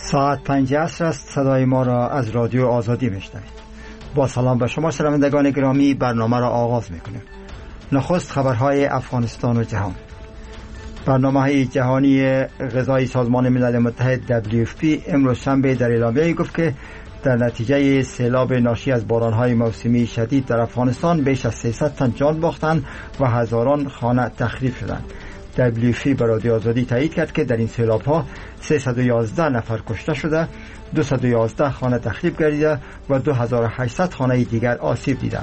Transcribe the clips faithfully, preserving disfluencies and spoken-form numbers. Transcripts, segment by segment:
ساعت پنج عصر است. صدای ما را از رادیو آزادی میشنوید. با سلام به شما شنوندگان گرامی، برنامه را آغاز میکنیم. نخست خبرهای افغانستان و جهان. برنامه جهانی غذایی سازمان ملل متحد دبلیو اف پی امروز شنبه در اعلامیه گفت که در نتیجه سیلاب ناشی از بارانهای موسمی شدید در افغانستان بیش از سیصد تن جان باختند و هزاران خانه تخریب شدند. دبلیو اف پی به رادیو آزادی تایید کرد که در این سیلاب‌ها سیصد و یازده نفر کشته شده، دویست و یازده خانه تخریب گردیده و دو هزار و هشتصد خانه دیگر آسیب دیدند.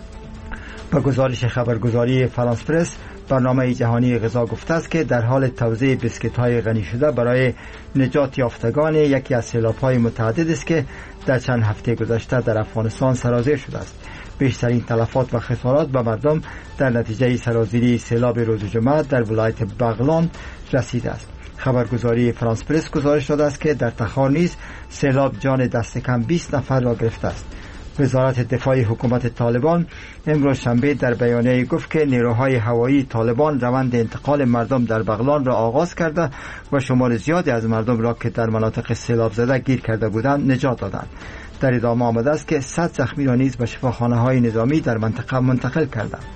با گزارش خبرگزاری فرانس پرس، برنامه جهانی غذا گفته است که در حال توزیع بسکت‌های غنی شده برای نجات یافتگان یکی از سیلاب‌های متعدد است که در چند هفته گذشته در افغانستان سرازیر شده است. بیشترین تلفات و خسارات به مردم در نتیجه سرازیری سیلاب روز جمعه در ولایت بغلان رسیده است. خبرگزاری فرانس پرس گزارش داده است که در تخار نیز سیلاب جان دست کم بیست نفر را گرفته است. وزارت دفاع حکومت طالبان امروز شنبه در بیانیه گفت که نیروهای هوایی طالبان روند انتقال مردم در بغلان را آغاز کرده و شمار زیادی از مردم را که در مناطق سیلاب زده گیر کرده بودند نجات دادند. در ادامه آمده است که صد زخمی را نیز به شفاخانه‌های نظامی در منطقه منتقل کردند.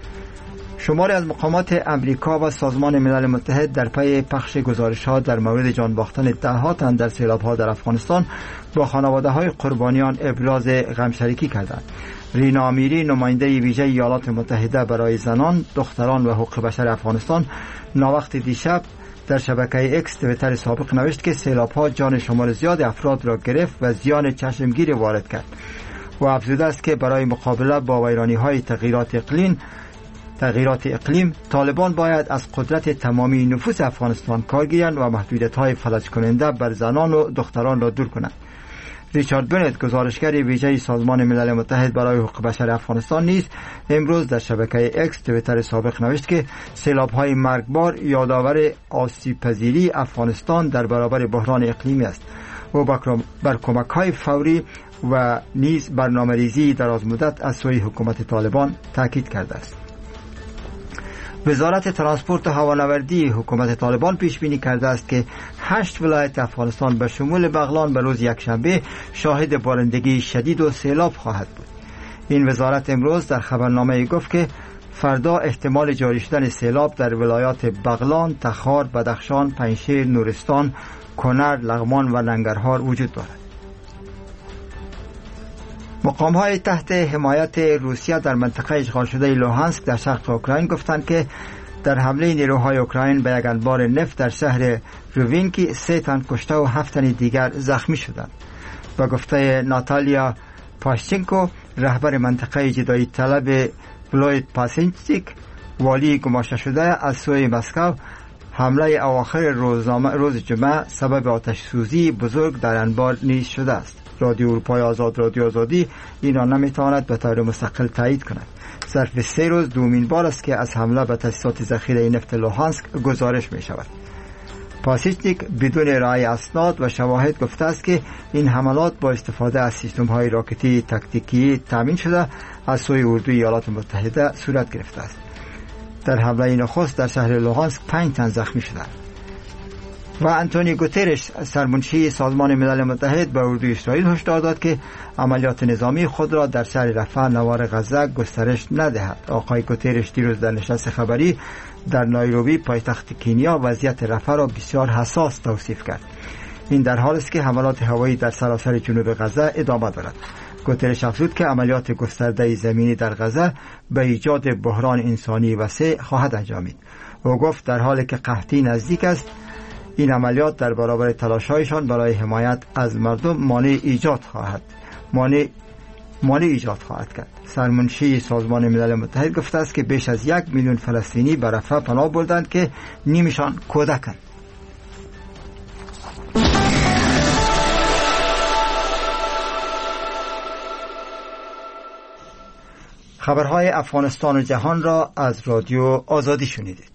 شماری از مقامات امریکا و سازمان ملل متحد در پی پخش گزارش‌ها در مورد جان باختن ده‌ها تن در سیلاب‌ها در افغانستان با خانواده‌های قربانیان ابراز غمشریکی کردند. رینا امیری، نماینده ویژه ایالات متحده برای زنان، دختران و حقوق بشر افغانستان، ناوقت دیشب در شبکه اکس توییتر سابق نوشت که سیلاب‌ها جان شمار زیاد افراد را گرفت و زیان چشمگیری وارد کرد و افزوده است که برای مقابله با ویرانی‌های تغییرات اقلیم تغییرات اقلیم طالبان باید از قدرت تمامی نفوس افغانستان کار گیرند و محدودیت‌های فلج کننده بر زنان و دختران را دور کنند. ریچارد بنت، گزارشگر ویژه سازمان ملل متحد برای حقوق بشر افغانستان نیز امروز در شبکه اکس توییتر سابق نوشت که سیلاب‌های مرگبار یادآور آسیب‌پذیری افغانستان در برابر بحران اقلیمی است و بر کمک‌های فوری و نیز برنامه‌ریزی درازمدت از سوی حکومت طالبان تاکید کرده است. وزارت ترانسپورت و هوانوردی حکومت طالبان پیش بینی کرده است که هشت ولایت افغانستان به شمول بغلان به روز یکشنبه شاهد بارندگی شدید و سیلاب خواهد بود. این وزارت امروز در خبرنامه گفت که فردا احتمال جاری شدن سیلاب در ولایات بغلان، تخار، بدخشان، پنجشیر، نورستان، کنر، لغمان و ننگرهار وجود دارد. مقام‌های تحت حمایت روسیه در منطقه اشغال شده لوهانسک در شرق اوکراین گفتند که در حمله نیروهای اوکراین به یک انبار نفت در شهر رووینکی سه تن کشته و هفت تن دیگر زخمی شدند. با گفته ناتالیا پاشچنکو، رهبر منطقه جدایی طلب ولایت پاسینچیک، والی گماشته شده، از سوی مسکو حمله اواخر روز جمعه سبب آتش سوزی بزرگ در انبار نیز شده است. رادیو اروپای آزاد رادیو آزادی این را نمیتواند به طور مستقل تایید کند. ظرف سه روز دومین بار است که از حمله به تاسیسات ذخیره نفت لوهانسک گزارش می شود. پاسیچنیک بدون ارائه اسناد و شواهد گفته است که این حملات با استفاده از سیستم‌های راکتی تاکتیکی تامین شده از سوی اردوی ایالات متحده صورت گرفته است. در حمله نخست در شهر لوهانسک پنج تن زخمی شدند. و آنتونیو گوترش، سرمنشی سازمان ملل متحد، به اردوی اسرائیل هشدار داد که عملیات نظامی خود را در شهر رفح نوار غزه گسترش ندهد. آقای گوترش دیروز در نشست خبری در نایروبی پایتخت کنیا وضعیت رفح را بسیار حساس توصیف کرد. این در حالی است که حملات هوایی در سراسر جنوب غزه ادامه دارد. گوترش افزود که عملیات گسترده زمینی در غزه به ایجاد بحران انسانی وسیع خواهد انجامید. او گفت در حالی که قحطی نزدیک است، این عملیات در برابر تلاش‌هایشان برای حمایت از مردم مانع ایجاد خواهد مانع مانع ایجاد خواهد کرد. سرمنشی سازمان ملل متحد گفته است که بیش از یک میلیون فلسطینی به رفح پناه بردند که نیمشان کودکند. خبرهای افغانستان و جهان را از رادیو آزادی شنیدید.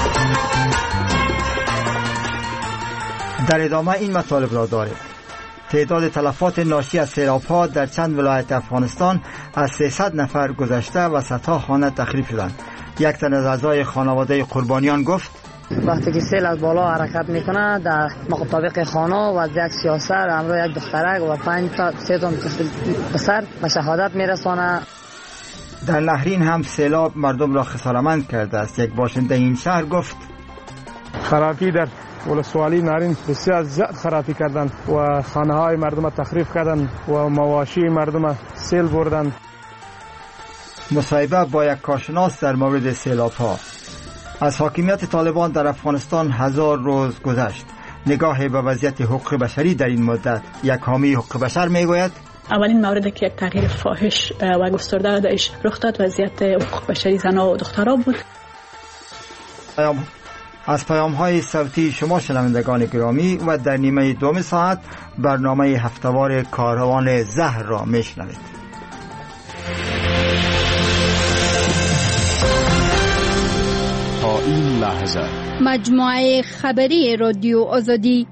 در ادامه این مطالب را داریم. تعداد تلفات ناشی از سیلاب‌ها در چند ولایت افغانستان از سیصد نفر گذشته و صدها خانه تخریب شدند. یک تن از اعضای خانواده قربانیان گفت: وقتی که سیل از بالا حرکت میکنه در مطابق خانه و از یک سیاسر همراه یک دخترک و پنج تا سه تا پسر به شهادت میرسانه. در نهرین هم سیلاب مردم را خسارتمند کرده است. یک باشنده این شهر گفت: خرابی در ولسوالی نهرین بسیار زیاد خرابی کردند و خانه های مردم تخریب کردند و مواشی مردم سیل بردند. مصاحبه با یک کارشناس در مورد سیلاب ها. از حاکمیت طالبان در افغانستان هزار روز گذشت. نگاه به وضعیت حقوق بشری در این مدت. یک حامی حقوق بشر میگوید: اولین موردی که یک تغییر فاحش و گسترده درش رخ داد وضعیت حقوق بشری زنان و دختران بود. از پیام های صوتی شما شنوندگان گرامی و در نیمه دوم ساعت برنامه هفته‌وار کاروان زهر را میشنوید. تا این لحظه مجموعه خبری رادیو آزادی.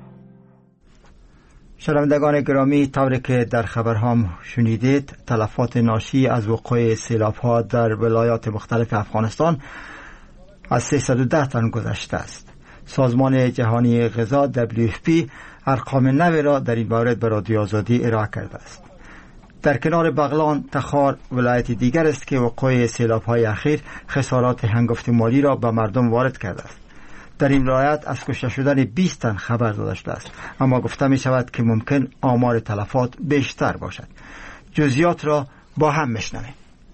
شنوندگان گرامی، طوری که در خبرهام شنیدید، تلفات ناشی از وقوع سیلاب‌ها در ولایات مختلف افغانستان از سیصد و ده تن گذشته است. سازمان جهانی غذا دبلیو اف پی ارقام نو را در این مورد به رادیو آزادی ارائه کرده است. در کنار بغلان، تخار ولایت دیگر است که وقوع سیلاب‌های اخیر خسارات هنگفت مالی را به مردم وارد کرده است. در این ولایت از کشته شدن بیست تن خبر داده شده است، اما گفته می شود که ممکن آمار تلفات بیشتر باشد. جزئیات را با هم میشنویم.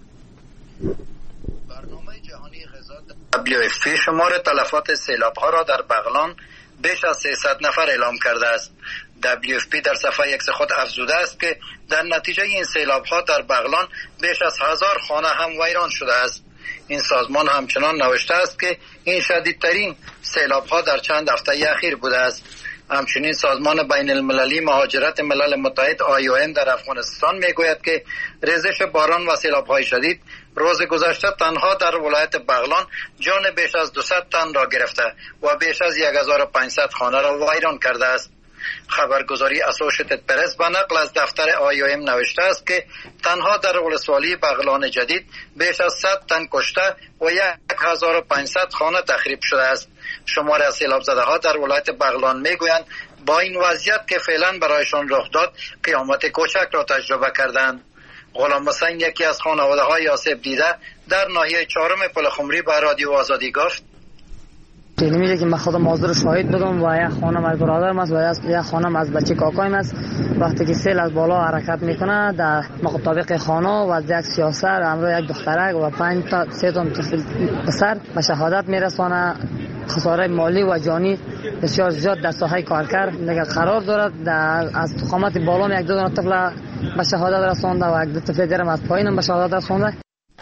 برنامه جهانی غذا دبلیو اف پی شمار تلفات سیلاب‌ها را در بغلان بیش از سیصد نفر اعلام کرده است. دبلیو اف پی در صفحه ایکس خود افزوده است که در نتیجه این سیلاب‌ها در بغلان بیش از هزار خانه هم ویران شده است. این سازمان همچنان نوشته است که این شدیدترین سیلاب‌ها در چند هفته اخیر بوده است. همچنین سازمان بین المللی مهاجرت ملل متحد آی او ام در افغانستان میگوید که ریزش باران و سیلاب‌های شدید روز گذشته تنها در ولایت بغلان جان بیش از دویست تن را گرفته و بیش از هزار و پانصد خانه را ویران کرده است. خبرگزاری اسوشیتد پرس به نقل از دفتر آی او ام نوشته است که تنها در ولسوالی بغلان جدید بیش از صد تن کشته و هزار و پانصد خانه تخریب شده است. شمار از سیلاب زده ها در ولایت بغلان میگویند با این وضعیت که فعلا برایشان رخ داد قیامت کوچک را تجربه کردند. غلام حسین، یکی از خانواده های آسیب دیده در ناحیه چهارم پل خمری به رادیو آزادی گفت: میگه که من خودم حاضر شاهد بودم و یک خانم از برادرم است و یک خانم از بچه کاکایم است. وقتی که سیل از بالا حرکت میکنه در مطابق خانه و از یک سیاسر همراه یک دخترک و پنج تا سه تا پسر به شهادت میرسانه. خساره مالی و جانی بسیار زیاد در ساحه کارکر دیگر قرار دارد. در از تخامت بالا یک دو دانه طفل به شهادت رسانده و یک دو طفل دیگر از پایین به شهادت رسانده.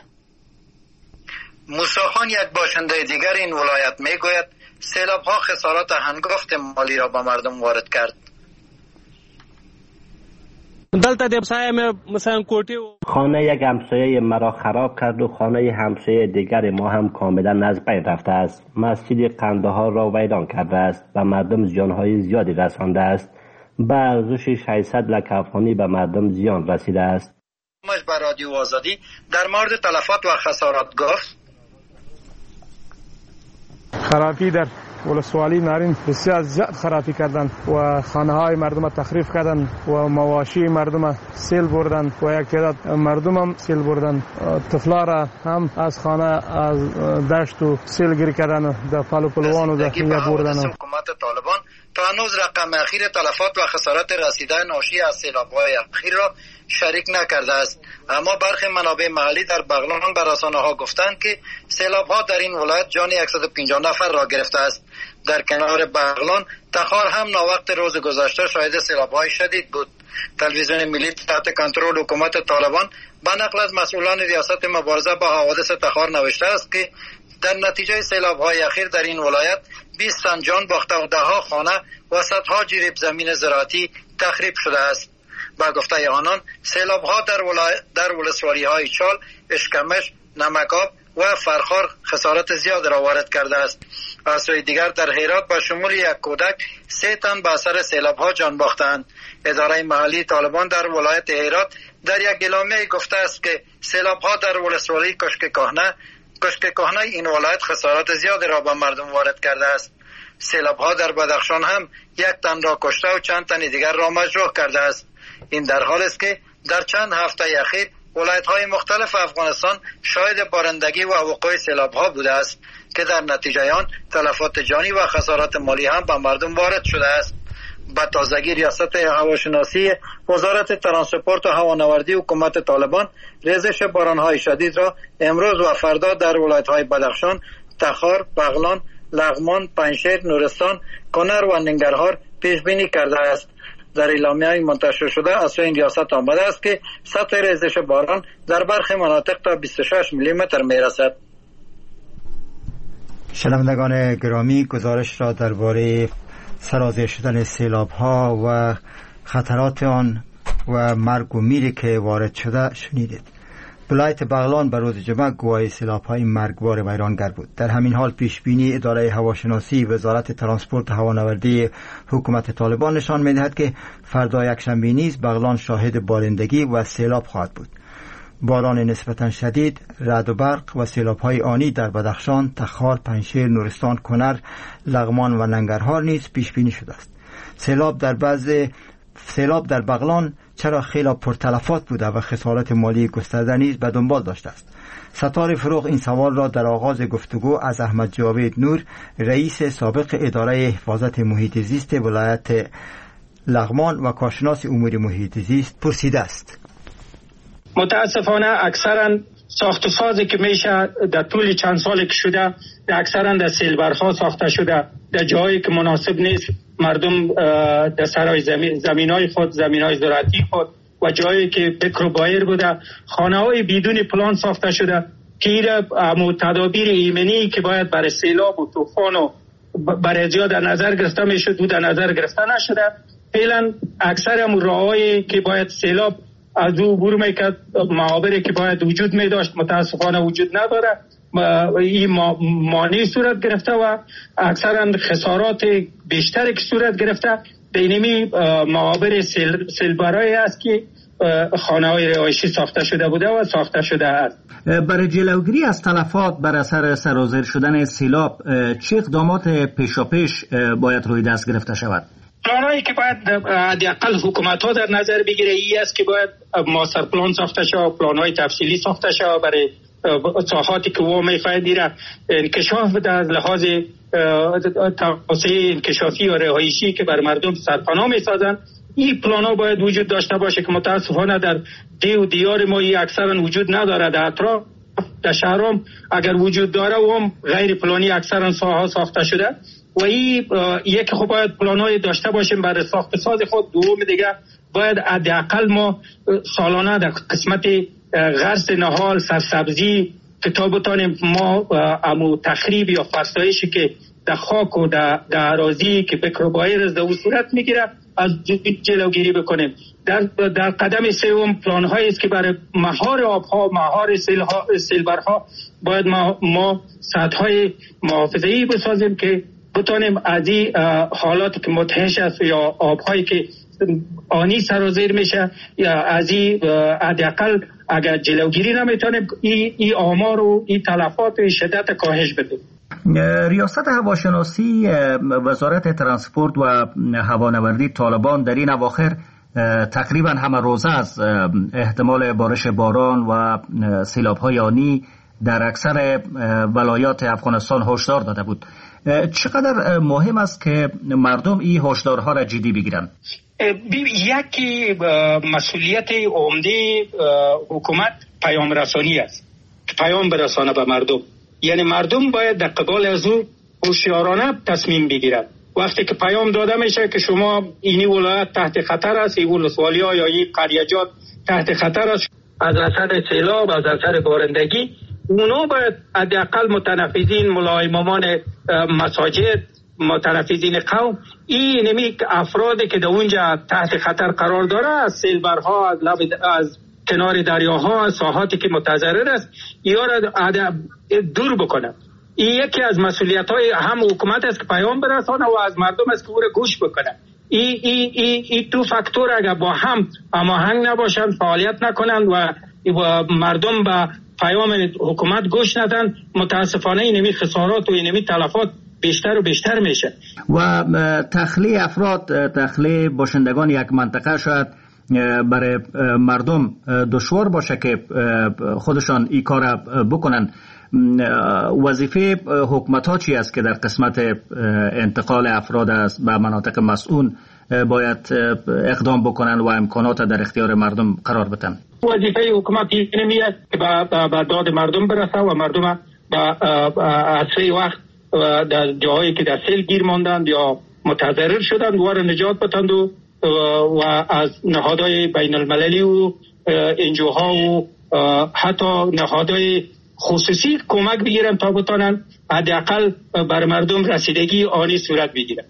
موسی خان، یک باشنده دیگر این ولایت میگوید سیلاب ها خسارات هنگفت مالی را به مردم وارد کرد. خانه یک همسایه مرا خراب کرد و خانه همسایه دیگر ما هم کاملا از بین رفته است. مسجد قندهار را ویران کرده است و مردم زیانهای زیادی رسانده است. به ارزش ششصد لک افغانی به مردم زیان رسیده است. مش بر رادیو آزادی در مورد تلفات و خسارات گفت: خرابی در ولسوالی نهرین بسیار زیاد خرابی کردند و خانه های مردم تخریب کردند و مواشی مردم سیل بردند و یک تعداد مردم هم سیل بردند. طفلا را هم از خانه از دشت و سیل گیری کردند در پلو پلوان و در بردند. حکومت طالبان تا هنوز رقم اخیر تلفات و خسارات رسیده ناشی از سیلاب‌های اخیر را شریک نکرده است، اما برخی منابع محلی در بغلان به رسانه‌ها گفتند که سیلاب‌ها در این ولایت جان صد و پنجاه نفر را گرفته است. در کنار بغلان، تخار هم ناوقت روز گذشته شاهد سیلاب‌های شدید بود. تلویزیون ملی تحت کنترل حکومت طالبان به نقل از مسئولان ریاست مبارزه با حوادث تخار نوشته است که در نتیجه سیلاب‌های اخیر در این ولایت بیست تن جان باخته و ده‌ها خانه و صدها جریب زمین زراعتی تخریب شده است. با گفته آنان سیلاب‌ها در ولایت در ولسوالی‌های چال، اشکمش، نمکاب و فرخار خسارات زیاد را وارد کرده است. از سوی دیگر در هرات با شمول یک کودک سه تن به اثر سیلاب ها جان باختند. اداره محلی طالبان در ولایت هرات در یک اعلامیه گفته است که سیلاب ها در ولسوالی کشک کهنه کشک کهنه این ولایت خسارات زیادی را به مردم وارد کرده است. سیلاب ها در بدخشان هم یک تن را کشته و چند تن دیگر را مجروح کرده است. این در حالی است که در چند هفته اخیر ولایت های مختلف افغانستان شاهد بارندگی و وقوع سیلاب ها بوده است که در نتیجه آن تلفات جانی و خسارات مالی هم به مردم وارد شده است. به تازگی ریاست هواشناسی وزارت ترانسپورت و هوانوردی حکومت طالبان ریزش بارانهای شدید را امروز و فردا در ولایت‌های بدخشان، تخار، بغلان، لغمان، پنجشیر، نورستان، کنر و ننگرهار پیش بینی کرده است. در اعلامیه منتشر شده از سوی این ریاست آمده است که سطح ریزش باران در برخی مناطق تا بیست و شش میلی متر میرسد. شنوندگان گرامی، گزارش را درباره سرازیر شدن سیلاب ها و خطرات آن و مرگ و میری که وارد شده شنیدید. ولایت بغلان به روز جمعه گواهی سیلاب های مرگبار ویرانگر بود. در همین حال پیش بینی اداره هواشناسی وزارت ترانسپورت و هوانوردی حکومت طالبان نشان می‌دهد که فردا یکشنبه نیز بغلان شاهد بارندگی و سیلاب خواهد بود. باران نسبتا شدید، رعد و برق و سیلاب‌های آنی در بدخشان، تخار، پنجشیر، نورستان، کنر، لغمان و ننگرهار نیز پیش بینی شده است. سیلاب در بعض سیلاب در بغلان چرا خیلی پرتلفات بوده و خسارات مالی گسترده نیز به دنبال داشته است؟ ستار فروغ این سوال را در آغاز گفتگو از احمد جاوید نور، رئیس سابق اداره حفاظت محیط زیست ولایت لغمان و کارشناس امور محیط زیست پرسیده است. متاسفانه اکثرا ساخت و سازی که میشه در طول چند سالی که شده اکثرا در سیلبرها ساخته شده، در جایی که مناسب نیست مردم در سرای زمین زمینای خود، زمینای زراعتی خود و جایی که بکر و بایر بوده خانه های بدون پلان ساخته شده که ایره تدابیر ایمنی که باید برای سیلاب و طوفان و برای زیاد در نظر گرفته میشد و در نظر گرفته نشده. فعلا اکثر هم راههایی که باید سیلاب از او عبور میکرد، معابری که باید وجود میداشت متاسفانه وجود نداره. این مانع صورت گرفته و اکثرا خسارات بیشتری که صورت گرفته بینمی معابر سیل سیلبرایی است که خانه های رهایشی ساخته شده بوده و ساخته شده است. برای جلوگیری از تلفات بر اثر سرازیر شدن سیلاب چه اقدامات پیشاپیش باید روی دست گرفته شود؟ پلانایی که باید حداقل حکومت ها در نظر بگیره ای است که باید ماستر پلان ساخته شود، پلان‌های تفصیلی ساخته شود برای ساحاتی که و میخواهد دیره انکشاف در لحاظ توسعه انکشافی و رهایشی که بر مردم سرپناه میسازن. این پلان‌ها باید وجود داشته باشه که متاسفانه در دی و دیار ما این اکثرا وجود نداره. در اطراف در شهرام اگر وجود داره و هم غیر پلانی اکثرا ساحه ساخته شده و این یک خب باید پلان‌های داشته باشیم برای ساخت ساز خود. دوم دیگه باید حداقل ما سالانه در قسمت غرس نهال سرسبزی که تا بتانیم ما امو تخریب یا فرسایشی که در خاک و در اراضی که بکر و بایر از او صورت میگیره از جلوگیری بکنیم. در در قدم سوم پلان هایی است که برای مهار آبها، مهار سیلبرها باید ما, ما سد های محافظه‌ای بسازیم که بتانیم از این حالات که مدهش است یا آبهایی که آنی سرازیر میشه یا از این حداقل اگر جلوگیری نمیتونیم این ای آمار و این تلفات و شدت کاهش بدیم. ریاست هواشناسی وزارت ترانسپورت و هوانوردی طالبان در این اواخر تقریبا همه روزه از احتمال بارش باران و سیلاب‌های آنی در اکثر ولایات افغانستان هشدار داده بود. چقدر مهم است که مردم این هشدارها را جدی بگیرند؟ یکی مسئولیت عمده حکومت پیام رسانی است، پیام برسانه به مردم. یعنی مردم باید در قبال از او هوشیارانه تصمیم بگیرند. وقتی که پیام داده میشه که شما اینی ولایت تحت خطر است، این ولسوالی‌ها یا این قریجات تحت خطر است از اثر سیلاب، از اثر بارندگی، اونا باید حداقل متنفذین، ملای امامان مساجد، متنفذین قوم، این نمی افرادی که در اونجا تحت خطر قرار داره از سیلبرها، از لب از کنار دریاها، ساحاتی که متضرر است، یا را دور بکنه. این یکی از مسئولیت‌های هم حکومت است که پیام برسانه و از مردم است که او را گوش بکنه. این ای ای ای دو فاکتور اگر با هم هماهنگ نباشند، فعالیت نکنند و مردم به پیام حکومت گوش ندن، متاسفانه اینمی خسارات و اینمی تلفات بیشتر و بیشتر میشه. و تخلیه افراد، تخلیه باشندگان یک منطقه شاید برای مردم دشوار باشه که خودشان این کار بکنن. وظیفه حکومت ها چی است که در قسمت انتقال افراد است به مناطق مسئول باید اقدام بکنن و امکانات در اختیار مردم قرار بدن؟ وظیفه حکومت اینمی است که به داد مردم برسه و مردم به اسرع وقت در جاهایی که در سیل گیر ماندند یا متضرر شدند و را نجات بدهند و و از نهادهای بین المللی و انجوها و حتی نهادهای خصوصی کمک بگیرن تا بتانن حداقل بر مردم رسیدگی آنی صورت بگیرن.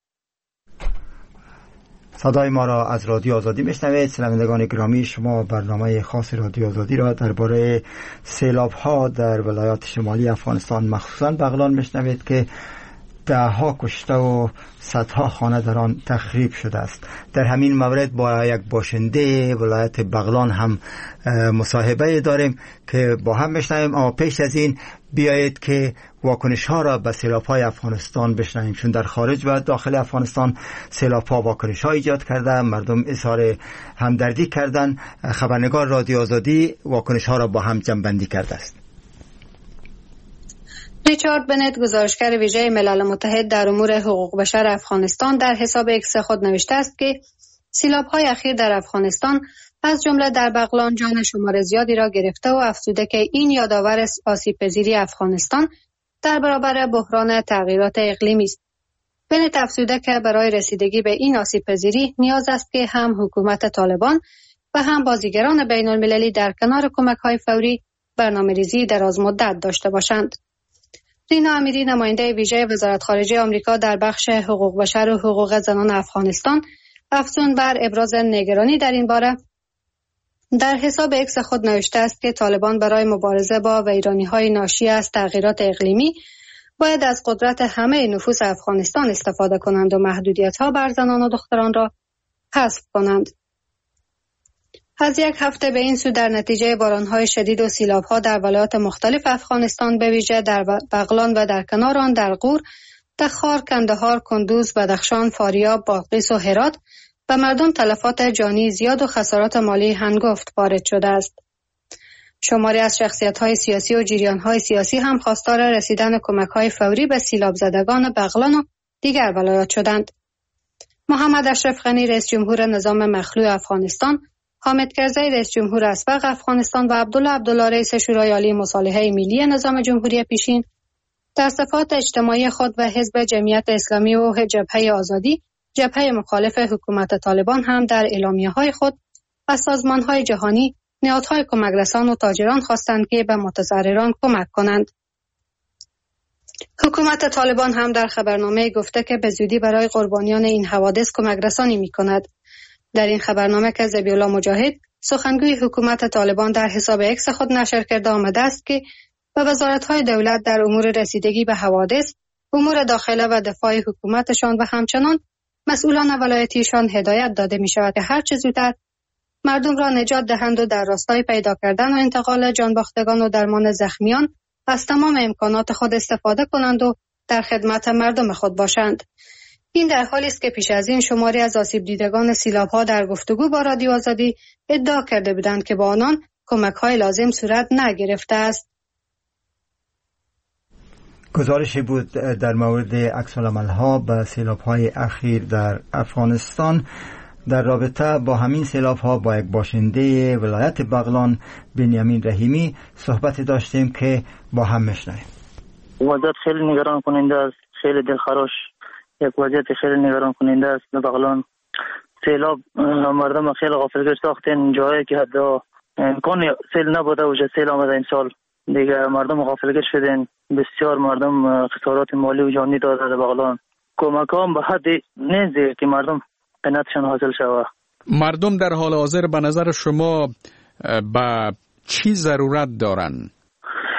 صدای ما را از رادیو آزادی میشنوید. شنوندگان گرامی، شما برنامه خاص رادیو آزادی را درباره سیلاب ها در ولایات شمالی افغانستان مخصوصا بغلان میشنوید که ده ها کشته و صدها خانه در آن تخریب شده است. در همین مورد با یک باشنده ولایت بغلان هم مصاحبه داریم که با هم بشنویم. اما پیش از این بیایید که واکنش ها را به سیلاب های افغانستان بشنویم، چون در خارج و داخل افغانستان سیلاب ها واکنش ها ایجاد کرده، مردم اظهار همدردی کردن. خبرنگار رادیو آزادی واکنش ها را با هم جمع بندی کرده است. ریچارد بنت، گزارشگر ویژه ملل متحد در امور حقوق بشر افغانستان، در حساب ایکس خود نوشته است که سیلاب‌های اخیر در افغانستان از جمله در بغلان جان شمار زیادی را گرفته و افزوده که این یادآور آسیب‌پذیری افغانستان در برابر بحران تغییرات اقلیمی است. بنت افزوده که برای رسیدگی به این آسیب‌پذیری نیاز است که هم حکومت طالبان و هم بازیگران بین‌المللی در کنار کمک‌های فوری برنامه‌ریزی درازمدت داشته باشند. رینا امیری، نماینده ویژه وزارت خارجه آمریکا در بخش حقوق بشر و حقوق زنان افغانستان، افزون بر ابراز نگرانی در این باره در حساب ایکس خود نوشته است که طالبان برای مبارزه با ویرانی‌های ناشی از تغییرات اقلیمی باید از قدرت همه نفوس افغانستان استفاده کنند و محدودیت‌ها بر زنان و دختران را حذف کنند. از یک هفته به این سو در نتیجه باران‌های شدید و سیلاب‌ها در ولایات مختلف افغانستان، به ویژه در بغلان و در کنار آن در غور، تخار، کندهار، کندوز، بدخشان، فاریاب، بادغیس و هرات و مردم تلفات جانی زیاد و خسارات مالی هنگفت وارد شده است. شماری از شخصیت‌های سیاسی و جریان‌های سیاسی هم خواستار رسیدن کمک‌های فوری به سیلاب زدگان بغلان و دیگر ولایات شدند. محمد اشرف غنی، رئیس جمهور نظام مخلوع افغانستان، حامد کرزی، رئیس جمهور اسبق افغانستان و عبدالله عبدالله، رئیس شورای عالی مصالحه ملی نظام جمهوری پیشین، در صفحات اجتماعی خود و حزب جمعیت اسلامی و جبهه آزادی، جبهه مخالف حکومت طالبان، هم در اعلامیه‌های خود از سازمان‌های جهانی، نهادهای کمک رسان و تاجران خواستند که به متضرران کمک کنند. حکومت طالبان هم در خبرنامه گفته که به زودی برای قربانیان این حوادث کمک رسانی می‌کند. در این خبرنامه که ذبیح‌الله مجاهد، سخنگوی حکومت طالبان، در حساب ایکس خود نشر کرده آمده است که به وزارت‌های دولت در امور رسیدگی به حوادث، امور داخله و دفاع حکومتشان و همچنان مسئولان ولایتیشان هدایت داده می‌شود که هر چه زودتر مردم را نجات دهند و در راستای پیدا کردن و انتقال جانباختگان و درمان زخمیان از تمام امکانات خود استفاده کنند و در خدمت مردم خود باشند. این در حالی است که پیش از این شماری از آسیب دیدگان سیلاب‌ها در گفتگو با رادیو آزادی ادعا کرده بودند که با آنان کمک‌های لازم صورت نگرفته است. گزارشی بود در مورد عکس‌العمل‌ها به سیلاب‌های اخیر در افغانستان. در رابطه با همین سیلاب‌ها با یک باشنده ولایت بغلان، بنیامین رحیمی، صحبت داشتیم که با هم میشنویم. وضعیت خیلی نگران کننده است، خیلی دلخراش، یک وضعیت خیلی نگران کننده است. در بغلان سیلاب مردم خیلی غافلگیر ساختن، جایی که حتی امکان سیل نبوده و سیل آمده این سال دیگه مردم غافلگیر شدن. بسیار مردم خسارات مالی و جانی داده در بغلان. کمک هم به حد نیست که مردم قناعتشان حاصل شود. مردم در حال حاضر به نظر شما به چی ضرورت دارن؟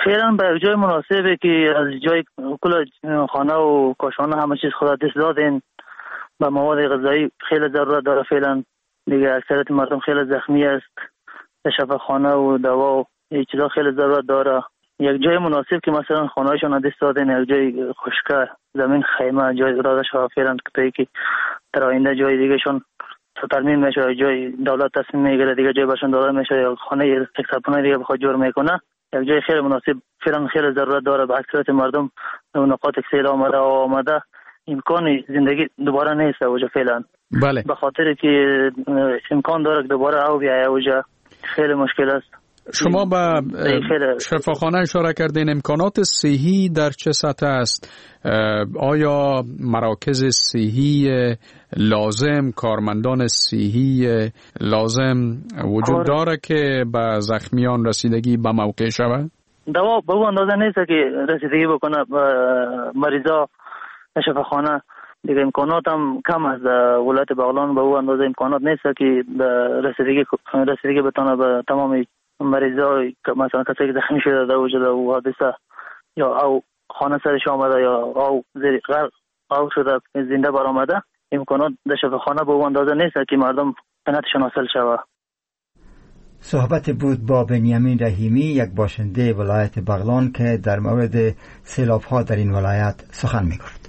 فعلا به جای مناسبه که از جای کل خانه و کاشانه همه چیز خدا دست دادین. به مواد غذایی خیلی ضرورت داره فعلا دیگه. اکثریت مردم خیلی زخمی است. شفاخانه و دوا و این چیزا خیلی ضرورت داره. یک جای مناسب که مثلا خانه‌شون دست دادن، یک جای خشکه، زمین خیمه، جای اراده شده فعلا که که در آینده جای دیگه شون ترمیم میشه، جای دولت تصمیم میگیره دیگه جای برشون داده میشه یا خانه یک سپانه دیگه بخواد جور میکنه. یک جای خیلی مناسب فعلا خیلی ضرورت داره. به اکثریت مردم نقاط سیل آمده و آمده امکان زندگی دوباره نیست اوجا فعلا. بله. به خاطر که امکان داره که دوباره او بیایه اوجا خیلی مشکل است. شما به شفاخانه اشاره کردین، امکانات صحی در چه سطح است؟ آیا مراکز صحی لازم، کارمندان صحی لازم وجود داره که به زخمیان رسیدگی به موقع شود؟ دوا به اون اندازه نیست که رسیدگی بکنه مریضا. شفاخانه دیگه امکانات هم کم است. ولایت بغلان به اون اندازه امکانات نیست که رسیدگی رسیدگی بتونه به تمام مریضا، مثلا کسی که زخمی شده در وجود او حادثه یا او خانه سرش آمده یا او زیر غرق او شده زنده برآمده، امکانات در شفاخانه به اون اندازه نیست که مردم قناعتشون حاصل شود. صحبت بود با بنیامین رحیمی، یک باشنده ولایت بغلان که در مورد سیلاب‌ها در این ولایت سخن می‌گفت.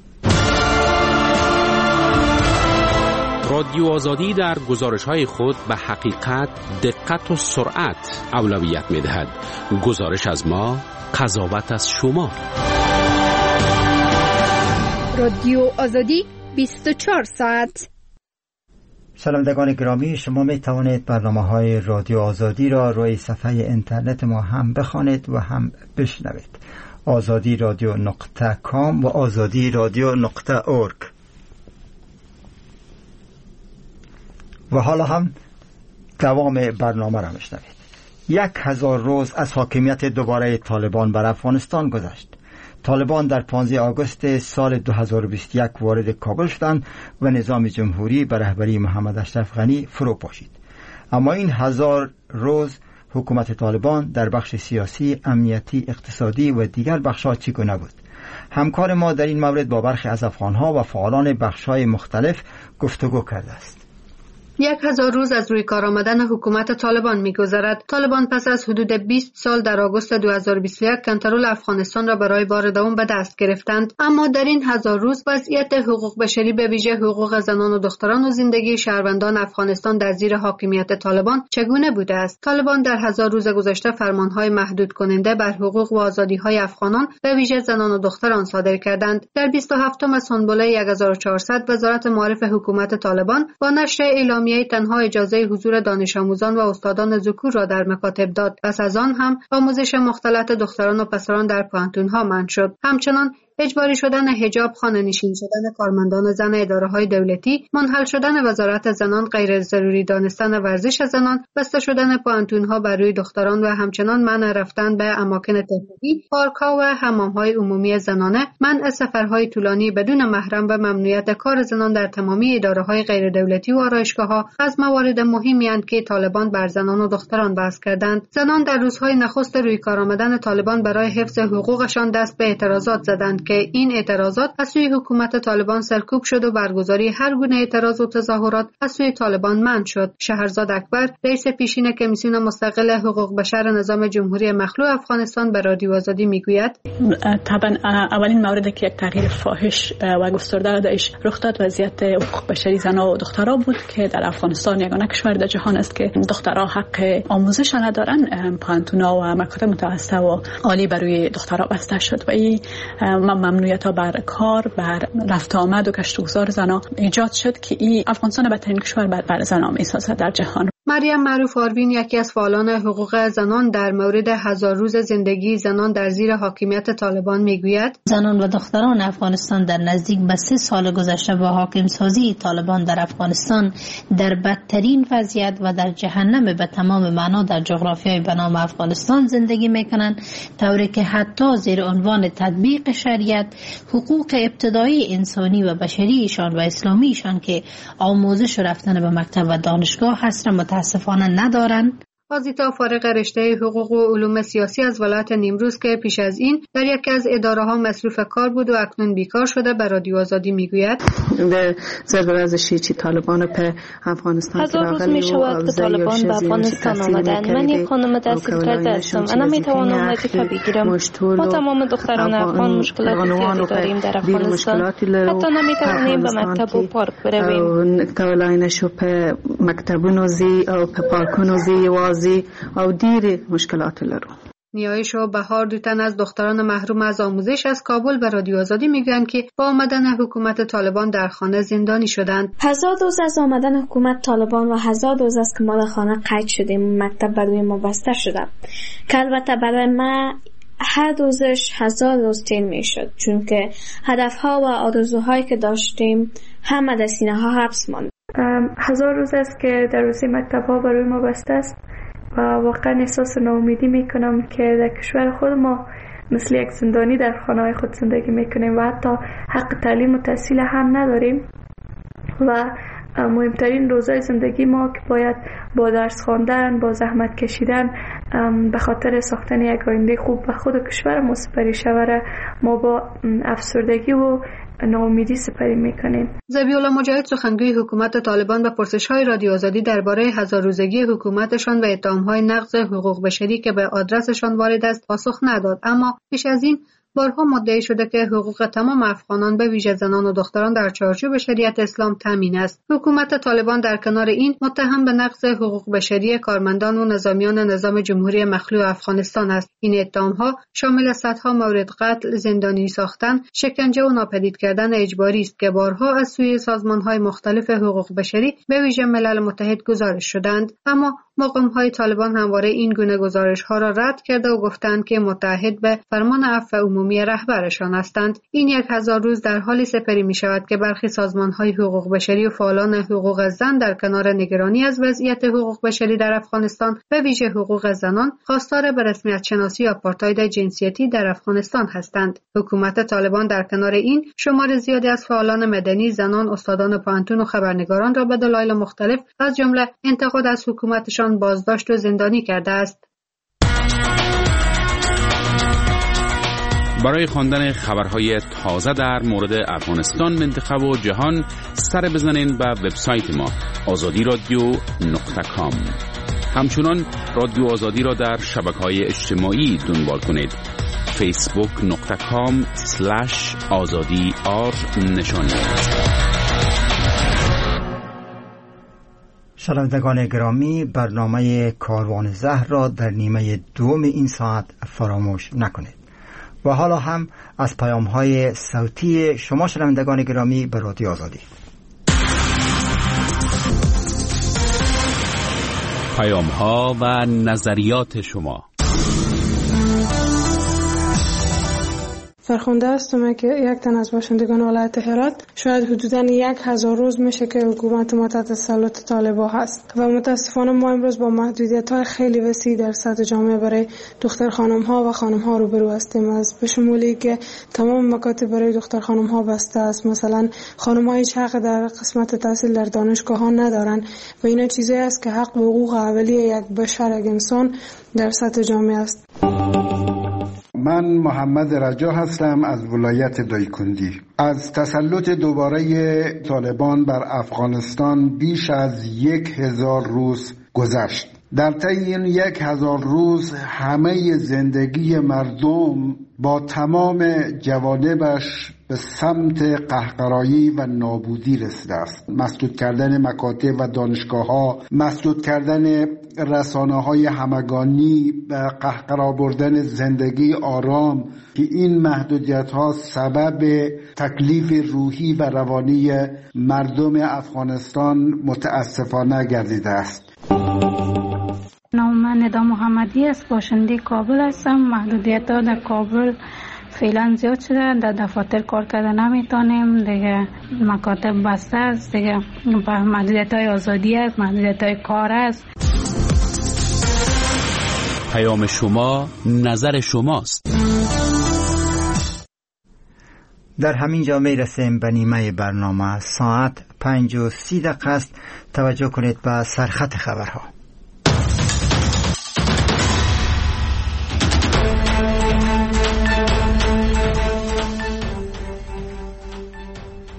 رادیو آزادی در گزارش‌های خود به حقیقت، دقت و سرعت اولویت می‌دهد. گزارش از ما، قضاوت از شما. رادیو آزادی بیست و چهار ساعت. شنوندگان گرامی، شما می توانید برنامه‌های رادیو آزادی را روی صفحه اینترنت ما هم بخوانید و هم بشنوید. آزادی رادیو نقطه کام و آزادی رادیو نقطه اورگ. و حالا هم دوام برنامه را میشنوید. یک هزار روز از حاکمیت دوباره طالبان بر افغانستان گذشت. طالبان در پانزده آگوست سال دو هزار و بیست و یک وارد کابل شدند و نظام جمهوری به رهبری محمد اشرف غنی فرو پاشید. اما این هزار روز حکومت طالبان در بخش سیاسی، امنیتی، اقتصادی و دیگر بخش‌ها چگونه بود؟ همکار ما در این مورد با برخی از افغان‌ها و فعالان بخش‌های مختلف گفتگو کرده است. یک هزار روز از روی کار آمدن حکومت طالبان می‌گذرد. طالبان پس از حدود بیست سال در آگوست دو هزار و بیست و یک کنترل افغانستان را برای بار دوم به دست گرفتند. اما در این هزار روز وضعیت حقوق بشری، به ویژه حقوق زنان و دختران و زندگی شهروندان افغانستان در زیر حاکمیت طالبان چگونه بوده است؟ طالبان در هزار روز گذشته فرمان‌های محدود کننده بر حقوق و آزادی‌های افغانان، به ویژه زنان و دختران صادر کردند. در بیست و هفتم سنبله هزار و چهارصد وزارت معارف حکومت طالبان با نشر اعلام تنها اجازه حضور دانش آموزان و استادان ذکور را در مکاتب داد. پس از آن هم آموزش مختلط دختران و پسران در پانتون‌ها منع شد. همچنان اجباری شدن حجاب، خانه‌نشین شدن کارمندان زن اداره‌های دولتی، منحل شدن وزارت زنان، غیر ضروری دانستن ورزش زنان، بسته شدن پانتون‌ها بر روی دختران و همچنان منع رفتن به اماکن تفریحی، پارک‌ها و حمام‌های عمومی زنانه، منع سفرهای طولانی بدون محرم و ممنوعیت کار زنان در تمامی اداره‌های غیر دولتی و آرایشگاه‌ها از موارد مهمی اند که طالبان بر زنان و دختران بحث کردند. زنان در روزهای نخست روی کار آمدن طالبان برای حفظ حقوقشان دست به اعتراضات زدند که این اعتراضات از سوی حکومت طالبان سرکوب شد و برگزاری هر گونه اعتراض و تظاهرات از سوی طالبان منع شد. شهرزاد اکبر، رئیس پیشین کمیسیون مستقل حقوق بشر نظام جمهوری مخلوع افغانستان، به رادیو آزادی میگوید: طبعا اولین موردی که یک تغییر فاحش و گسترده درش رخ داد وضعیت حقوق بشری زنان و دختران بود که در افغانستان یگانه کشور در جهان است که دخترها حق آموزش ندارن. پانتونا و مکاتب متوسط و عالی برای دخترها بسته شد و این ممنوعیت بر کار، بر رفت آمد و گشت و گذار زنان ایجاد شد که این افغانستان بدترین کشور بر زنان میسازد در جهان. مریم معروف آروین، یکی از فعالان حقوق زنان، در مورد هزار روز زندگی زنان در زیر حاکمیت طالبان میگوید: زنان و دختران افغانستان در نزدیک به سه سال گذشته با حاکم سازی طالبان در افغانستان در بدترین وضعیت و در جهنم به تمام معنا در جغرافیای به نام افغانستان زندگی میکنند، طوری که حتی زیر عنوان تطبیق شریعت حقوق ابتدایی انسانی و بشریشان و اسلامیشان که آموزش و رفتن به مکتب و دانشگاه هست متاسفانه ندارند. آزیتا فارغ رشته حقوق و علوم سیاسی از ولایت نیمروز که پیش از این در یکی از اداره‌ها مصروف کار بود و اکنون بیکار شده به رادیو آزادی میگوید به ضرب ورزشی چی طالبان به افغانستان هزار روز می شود که طالبان به افغانستان آمدند. من یک خانم تحصیل کرده هستم. من نمیتوانم وظیفه بگیرم. ما تمام دختران افغان مشکلات زیادی داریم در افغانستان. حتی نمیتوانیم به مکتب و پارک برویم. کولاینا په مکتبونو زی او په پارکونو زی وازی او ډېرې مشکلات لرو. نیایش و بهار دو تن از دختران محروم از آموزش از کابل به رادیو آزادی میگن که با آمدن حکومت طالبان در خانه زندانی شدند. هزار روز از آمدن حکومت طالبان و هزار روز از که ما در خانه قید شدیم، مکتب برای ما بسته شده که البته برای ما هر روزش هزار روز طول میشد، چون که هدفها و آرزوهایی که داشتیم همه در سینه ها حبس ماند. هزار روز است که دروازه مکتب ها برای ما بسته است و واقعا احساس ناامیدی میکنم که در کشور خود ما مثل یک زندانی در خانه های خود زندگی میکنیم و حتی حق تعلیم و تحصیل هم نداریم و مهمترین روزای زندگی ما که باید با درس خواندن، با زحمت کشیدن به خاطر ساختن یک آینده خوب و خود کشور ما سپری شود، ما با افسردگی و ناامیدی سپری میکنیم. ذبیح الله مجاهد سخنگوی حکومت طالبان به پرسش‌های رادیو آزادی درباره هزار روزگی حکومتشان و اتهام‌های نقض حقوق بشری که به آدرسشان وارد است پاسخ نداد، اما پیش از این بارها مدعی شده که حقوق تمام افغانان به ویژه زنان و دختران در چارچوب شریعت اسلام تامین است. حکومت طالبان در کنار این متهم به نقض حقوق بشری کارمندان و نظامیان نظام جمهوری مخلوع افغانستان است. این اتهام‌ها شامل صدها مورد قتل، زندانی ساختن، شکنجه و ناپدید کردن اجباری است که بارها از سوی سازمان‌های مختلف حقوق بشری به ویژه ملل متحد گزارش شدند، اما مقام‌های طالبان همواره این گونه گزارش‌ها را رد کرده و گفتند که متحد به فرمان عفو عمومی رهبرشان هستند. این یک هزار روز در حالی سپری می‌شود که برخی سازمان‌های حقوق بشری و فعالان حقوق زن در کنار نگرانی از وضعیت حقوق بشری در افغانستان به ویژه حقوق زنان خواستار به رسمیت شناسی آپارتاید جنسیتی در افغانستان هستند. حکومت طالبان در کنار این شمار زیادی از فعالان مدنی، زنان، استادان پانتون و خبرنگاران را به دلایل مختلف از جمله انتقاد از حکومتشان بازداشت و زندانی کرده است. برای خواندن خبرهای تازه در مورد افغانستان، منطقه و جهان سر بزنین به وبسایت ما آزادی رادیو نقطه کام. همچنان رادیو آزادی را در شبکه‌های اجتماعی دنبال کنید. فیسبوک نقطه کام سلش آزادی آر نشانی. شنوندگان گرامی، برنامه کاروان زهر را در نیمه دوم این ساعت فراموش نکنید. و حالا هم از پیام‌های صوتی شما شنوندگان گرامی به رادیو آزادی. پیام‌ها و نظریات شما. فرخنده هستم که یک تن از باشندگان ولایت هرات شاید حدوداً یک هزار روز میشه که حکومت ما تحت تسلط طالبان هست و متاسفانه ما امروز با محدودیت‌های خیلی وسیع در سطح جامعه برای دختر خانم‌ها و خانم‌ها روبرو هستیم، از به شمولی که تمام مکاتب برای دختر خانم‌ها بسته است. مثلا خانم‌ها هیچ حق در قسمت تحصیل در دانشگاه‌ها ندارن و اینا چیزایی است که حق و حقوق اولیه یک بشر، یک انسان در سطح جامعه است. من محمد رجا هستم از ولایت دایکندی. از تسلط دوباره طالبان بر افغانستان بیش از یک هزار روز گذشت. در طی این یک هزار روز همه زندگی مردم با تمام جوانبش به سمت قهقرایی و نابودی رسیده است. مسدود کردن مکاتب و دانشگاه‌ها، مسدود کردن رسانه‌های همگانی و قهقرا بردن زندگی آرام که این محدودیت‌ها سبب تکلیف روحی و روانی مردم افغانستان متاسفانه گردیده است. نام من ندا محمدی است، باشنده کابل هستم. محدودیت‌ها در کابل فعلا زیاد شده، در دفاتر کار کردن نمیتونیم دیگه، مکاتب بسته است دیگه، محدودیت‌های آزادی است، محدودیت‌های کار است. پیام شما نظر شماست. در همین جا می رسیم به نیمه برنامه. ساعت پنج و سی دقیقه است. توجه کنید به سرخط خبرها.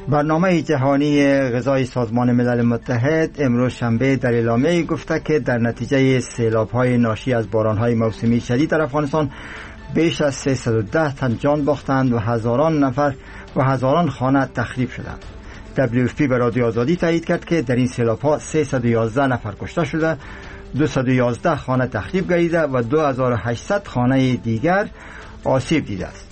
برنامه جهانی غذای سازمان ملل متحد امروز شنبه در اعلامیه گفته که در نتیجه سیلاب‌های ناشی از باران‌های موسمی شدید در افغانستان بیش از سیصد و ده تن جان باختند و هزاران نفر و هزاران خانه تخریب شدند. دبلیو اف پی به رادیو آزادی تایید کرد که در این سیلاب‌ها سیصد و یازده نفر کشته شده، دویست و یازده خانه تخریب گردیده و دو هزار و هشتصد خانه دیگر آسیب دیده است.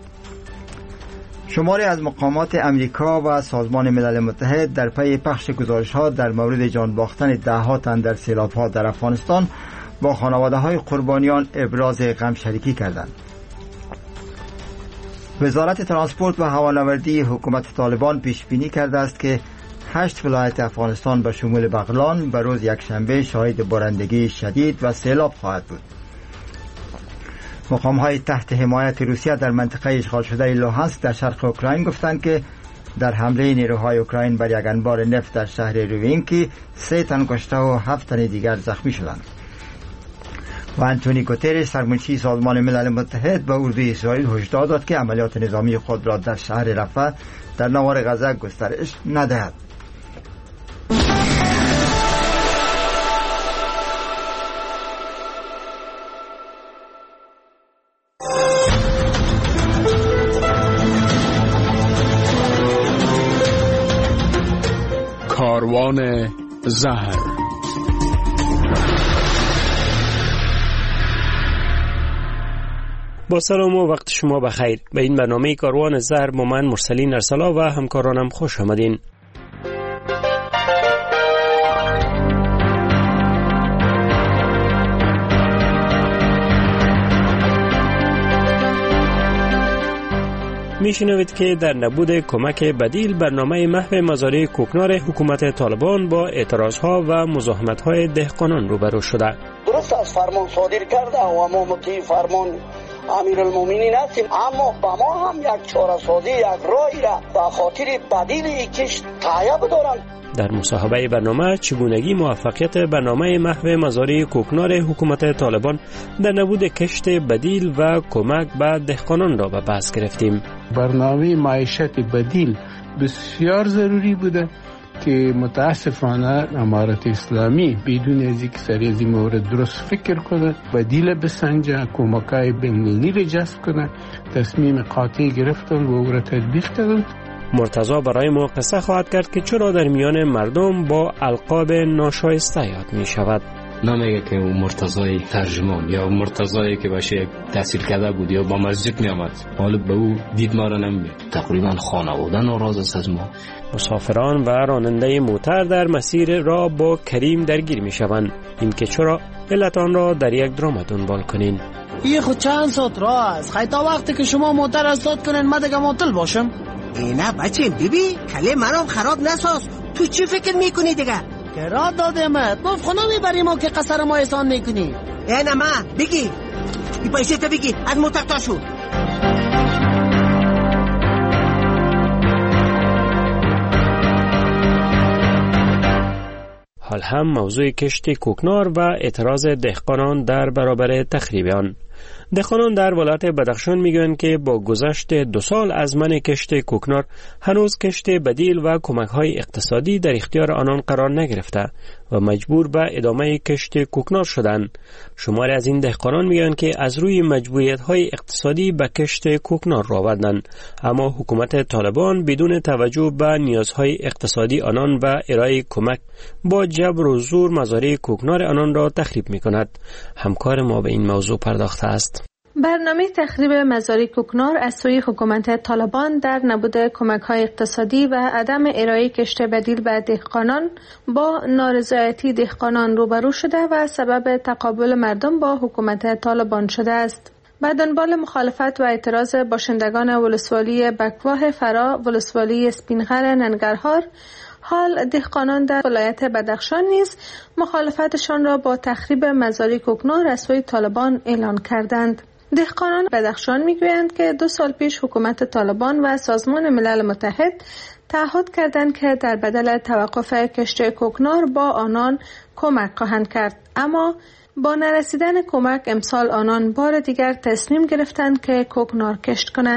شماری از مقامات امریکا و سازمان ملل متحد در پی پخش گزارش‌ها در مورد جان باختن ده‌ها تن در سیلاب‌ها در افغانستان با خانواده‌های قربانیان ابراز غم شریکی کردند. وزارت ترانسپورت و هوانوردی حکومت طالبان پیش بینی کرده است که هشت ولایت افغانستان به شمول بغلان به روز یکشنبه شاهد بارندگی شدید و سیلاب خواهد بود. مقام‌های تحت حمایت روسیه در منطقه اشغال شده لوهانسک در شرق اوکراین گفتند که در حمله نیروهای اوکراین بر یک انبار نفت در شهر روینکی سه تن کشته و هفت تن دیگر زخمی شدند. و انتونی گوترش سرمنشی سازمان ملل متحد به اردوی اسرائیل هشدار داد که عملیات نظامی خود را در شهر رفح در نوار غزه گسترش ندهد. کاروان زهر. با سلام و وقت شما بخیر. به این برنامه کاروان زهر با من مرسلین ارسلا و همکارانم خوش آمدین. میشنوید که در نبود کمک بدیل برنامه محو مزارع کوکنار حکومت طالبان با اعتراضها و مزاحمت‌های دهقانان روبرو شده. درست از فرمان صادر کرده و ما مطیع فرمان امیرالمومنین هستیم، اما با ما هم یک چاره سازی، یک راهی را به خاطر بدیل کشت تهیه بدارند. در مصاحبه برنامه چگونگی موفقیت برنامه محو مزارع کوکنار حکومت طالبان در نبود کشت بدیل و کمک به دهقانان را به بحث گرفتیم. برنامه معیشت بدیل بسیار ضروری بوده که متاسفانه امارت اسلامی بدون از اینکه سر از این مورد درست فکر کنه، بدیل بسنجه، کمکای بین‌المللی را جذب کنه، تصمیم قاطع گرفتن و او را تطبیق کردن. مرتضی برای ما قصه خواهد کرد که چرا در میان مردم با القاب ناشایسته یاد می شود. نمیگه که اون مرتضی ترجمان یا مرتضی که باشه تحصیل کرده بود یا با مسجد می آمد، حالا به او دید ما را نمیگه. تقریبا خانواده ناراض است از ما. مسافران و راننده موتر در مسیر را با کریم درگیر می شوند. این که چرا علت آن را در یک درام دنبال کنین. این خود چند ساعت راه است، خیلی تا وقتی که شما موتر استاد کنین من دیگه معطل باشم. اینا بچه بیبی کله منم خراب نساز. تو چی فکر میکنی دیگه؟ که را دادمت ما خونه میبریم و که قصر ما احسان میکنی. اینا ما بگی این پیسه تا بگی از موتر تا شو. حال هم موضوع کشت کوکنار و اعتراض دهقانان در برابر تخریب آن. دهقانان در ولایت بدخشان میگویند که با گذشت دو سال از منع کشت کوکنار هنوز کشت بدیل و کمک‌های اقتصادی در اختیار آنان قرار نگرفته و مجبور به ادامه کشت کوکنار شدند. شماری از این دهقانان میگویند که از روی مجبوریت‌های اقتصادی به کشت کوکنار رو آوردند، اما حکومت طالبان بدون توجه به نیازهای اقتصادی آنان و ارائه کمک با جبر و زور مزارع کوکنار آنان را تخریب می‌کند. همکار ما به این موضوع پرداخته است. برنامه تخریب مزارع کوکنار از سوی حکومت طالبان در نبود کمک‌های اقتصادی و عدم ارائه کشت بدیل به دهقانان با نارضایتی دهقانان روبرو شده و سبب تقابل مردم با حکومت طالبان شده است. به دنبال مخالفت و اعتراض باشندگان ولسوالی بکواه فرا، ولسوالی اسپینغر ننگرهار، حال دهقانان در ولایت بدخشان نیز مخالفتشان را با تخریب مزارع کوکنار از سوی طالبان اعلان کردند. دهقانان بدخشان میگویند که دو سال پیش حکومت طالبان و سازمان ملل متحد تعهد کردند که در بدل توقف کشت کوکنار با آنان کمک خواهند کرد، اما با نرسیدن کمک امسال آنان بار دیگر تصمیم گرفتند که کوکنار کشت کنند.